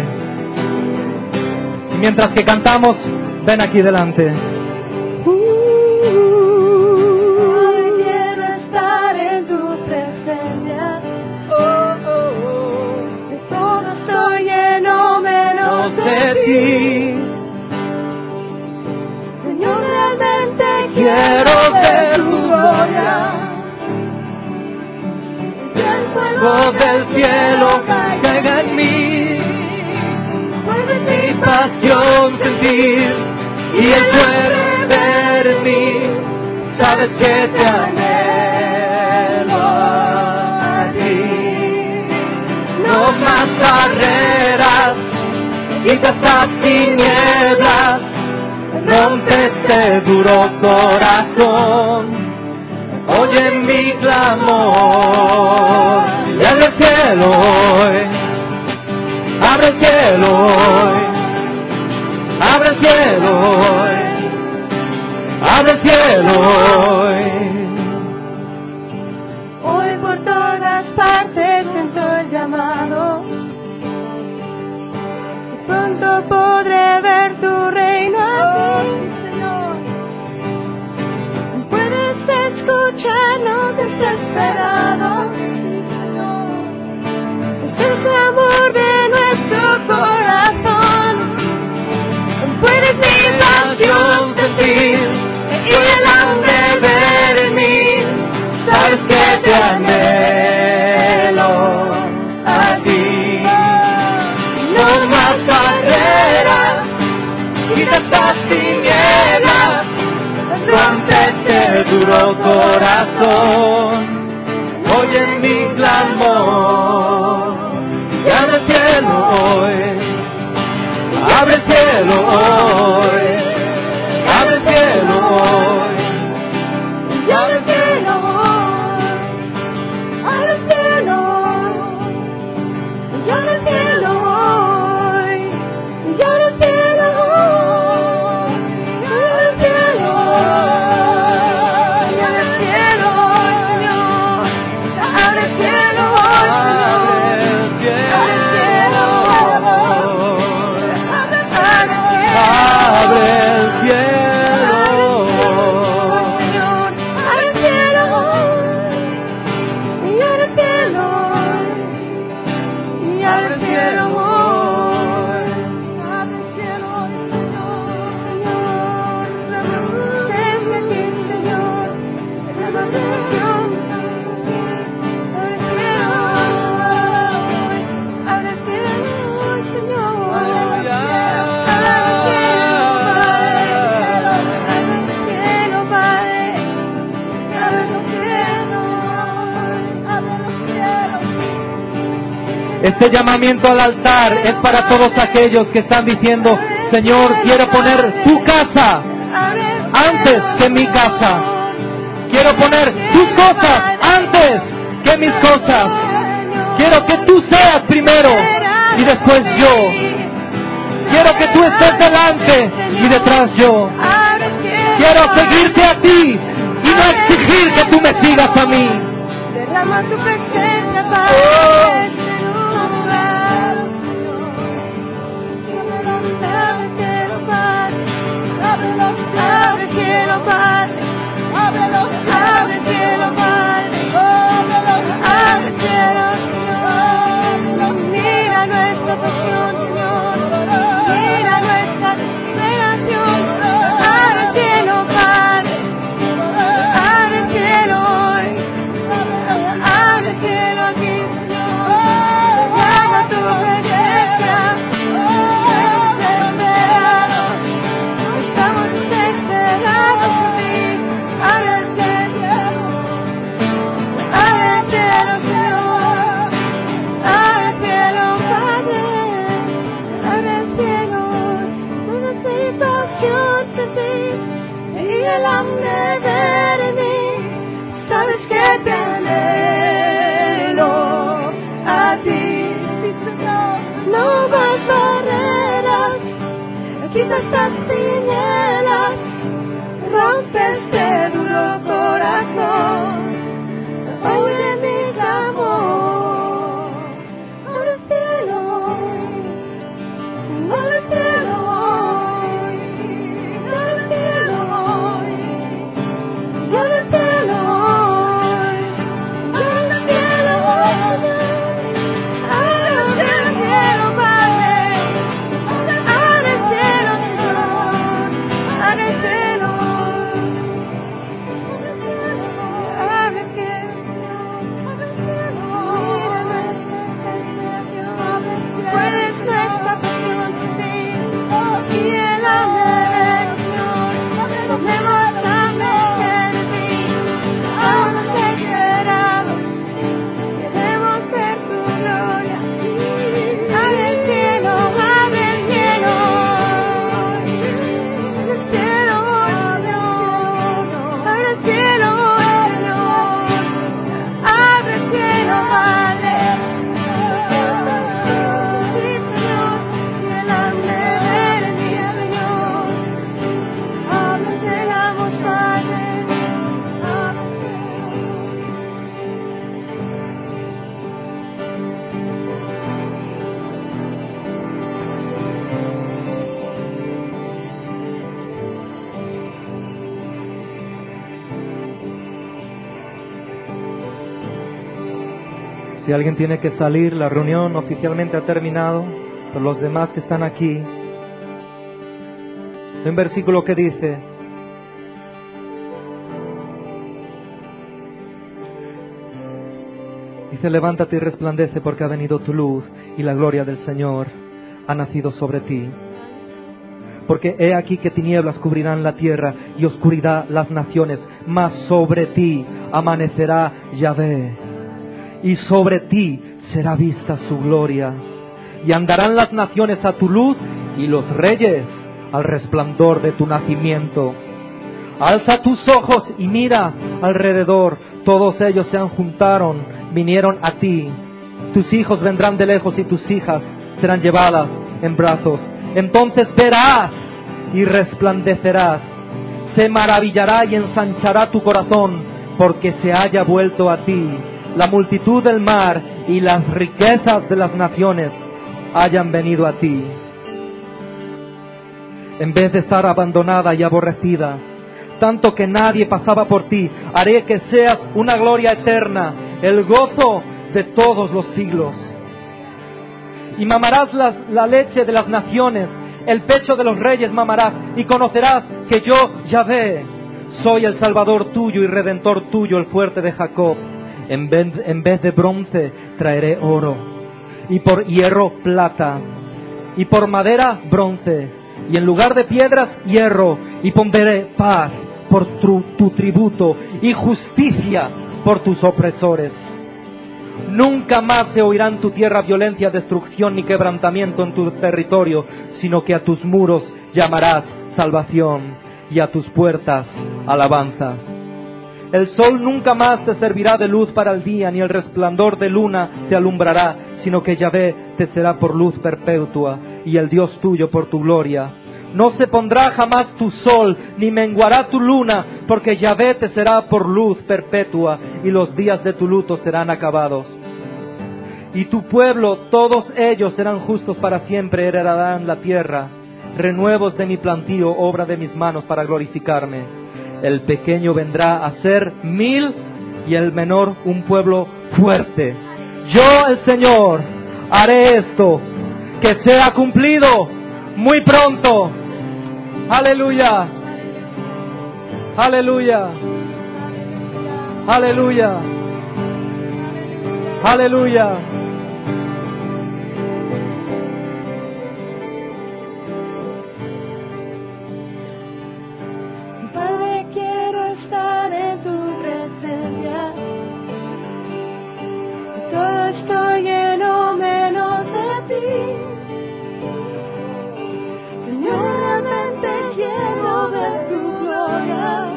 Y mientras que cantamos, ven aquí delante. Quiero estar en tu presencia. De todo soy lleno, menos de ti. Señor, realmente quiero ver tu gloria. Que el fuego del cielo caiga en mí. Puedes mi pasión sentir y el poder en mí. Sabes que te anhelo a ti. No más barreras, quita estas tinieblas, rompe este duro corazón. Oye mi clamor, y abre el cielo hoy, abre el cielo hoy, abre el cielo hoy, abre el cielo hoy. Hoy por todas partes siento el llamado. Y pronto podré ver tu reino aquí, Señor. Puedes escucharnos desesperados, Señor. Es el clamor de nuestro corazón. Puedes mi pasión sentir y el hambre ver en mí. Sabes que te anhelo a ti. No más barreras, quita estas tinieblas, rompe este duro corazón. Oye mi clamor, y abre el cielo hoy, abre el cielo hoy, abre el cielo hoy, y abre el cielo hoy, abre el cielo hoy, y abre el cielo hoy, y abre el cielo hoy, y abre el cielo hoy, y abre el cielo hoy, Señor, abre el cielo hoy. Este llamamiento al altar es para todos aquellos que están diciendo: Señor, quiero poner tu casa antes que mi casa. Quiero poner tus cosas antes que mis cosas. Quiero que tú seas primero y después yo. Quiero que tú estés delante y detrás yo. Quiero seguirte a ti y no exigir que tú me sigas a mí. Derrama tu presencia para este lugar. Abre cielo, Padre. Abre cielo, Padre. Abre cielo, Señor. Mira nuestra pasión, Señor. Mira nuestra desesperación. Abre cielo, Padre. Abre cielo hoy. Abre cielo aquí, Señor. Llama tu presencia. Estamos desesperados por ti. Abre el cielo. Abre el cielo, Señor. Abre el cielo, Padre. Abre el cielo. Una situación de ti y el hambre de mí. Sabes que te anhelo a ti. No más barreras, quita estas tinieblas, rompe este duro corazón. Oye mi clamor, abre el cielo hoy, abre el cielo hoy, abre el cielo hoy, abre el cielo hoy, abre el cielo hoy, abre el cielo, Padre, abre el cielo, Señor, abre el cielo, abre el cielo, Señor, abre el cielo, puedes nuestra pasión sin fin, y el hambre, Señor, ponemos hambre de ti, aún desesperados, queremos ver tu gloria, abre el cielo, abre el cielo, abre el cielo, Señor, abre el cielo, Señor, abre el cielo, Padre, sí, Señor, y el hambre de ti, Señor, anhelamos, Padre, Si alguien tiene que salir, la reunión oficialmente ha terminado, pero los demás que están aquí, hay un versículo que dice: levántate y resplandece, porque ha venido tu luz y la gloria del Señor ha nacido sobre ti. Porque he aquí que tinieblas cubrirán la tierra y oscuridad las naciones, mas sobre ti amanecerá Yahvé, y sobre ti será vista su gloria. Y andarán las naciones a tu luz y los reyes al resplandor de tu nacimiento. Alza tus ojos y mira alrededor, todos ellos se juntaron, vinieron a ti. Tus hijos vendrán de lejos y tus hijas serán llevadas en brazos. Entonces verás y resplandecerás, se maravillará y ensanchará tu corazón, porque se haya vuelto a ti. La multitud del mar y las riquezas de las naciones hayan venido a ti. En vez de estar abandonada y aborrecida, tanto que nadie pasaba por ti, haré que seas una gloria eterna, el gozo de todos los siglos. Y mamarás la leche de las naciones, el pecho de los reyes mamarás, y conocerás que yo, Yahvé, soy el Salvador tuyo y Redentor tuyo, el fuerte de Jacob. En vez de bronce traeré oro, y por hierro plata, y por madera bronce, y en lugar de piedras hierro, y pondré paz por tu tributo y justicia por tus opresores. Nunca más se oirá en tu tierra violencia, destrucción ni quebrantamiento en tu territorio, sino que a tus muros llamarás salvación y a tus puertas alabanzas. El sol nunca más te servirá de luz para el día, ni el resplandor de luna te alumbrará, sino que Yahvé te será por luz perpetua y el Dios tuyo por tu gloria. No se pondrá jamás tu sol, ni menguará tu luna, porque Yahvé te será por luz perpetua y los días de tu luto serán acabados. Y tu pueblo, todos ellos serán justos para siempre, heredarán la tierra. Renuevos de mi plantío, obra de mis manos para glorificarme. El pequeño vendrá a ser 1000 y el menor un pueblo fuerte. Yo, el Señor, haré esto, que sea cumplido muy pronto. Aleluya. Aleluya. Aleluya. Aleluya. Padre, quiero estar en tu presencia. Todo estoy lleno menos de ti. Señor, realmente quiero ver tu gloria.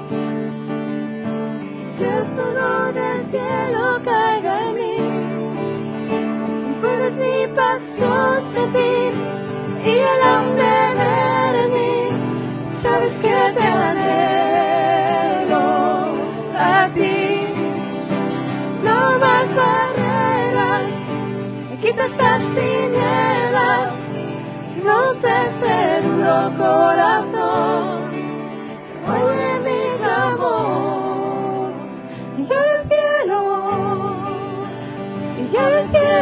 Que el fuego del cielo caiga en mí. Puedes mi pasión sentir y el hambre ver en mí. Sabes que te anhelo a ti. No más barreras, me quitas estas tinieblas, rompes este duro corazón. Oye mi clamor, y yo del cielo, y yo del cielo.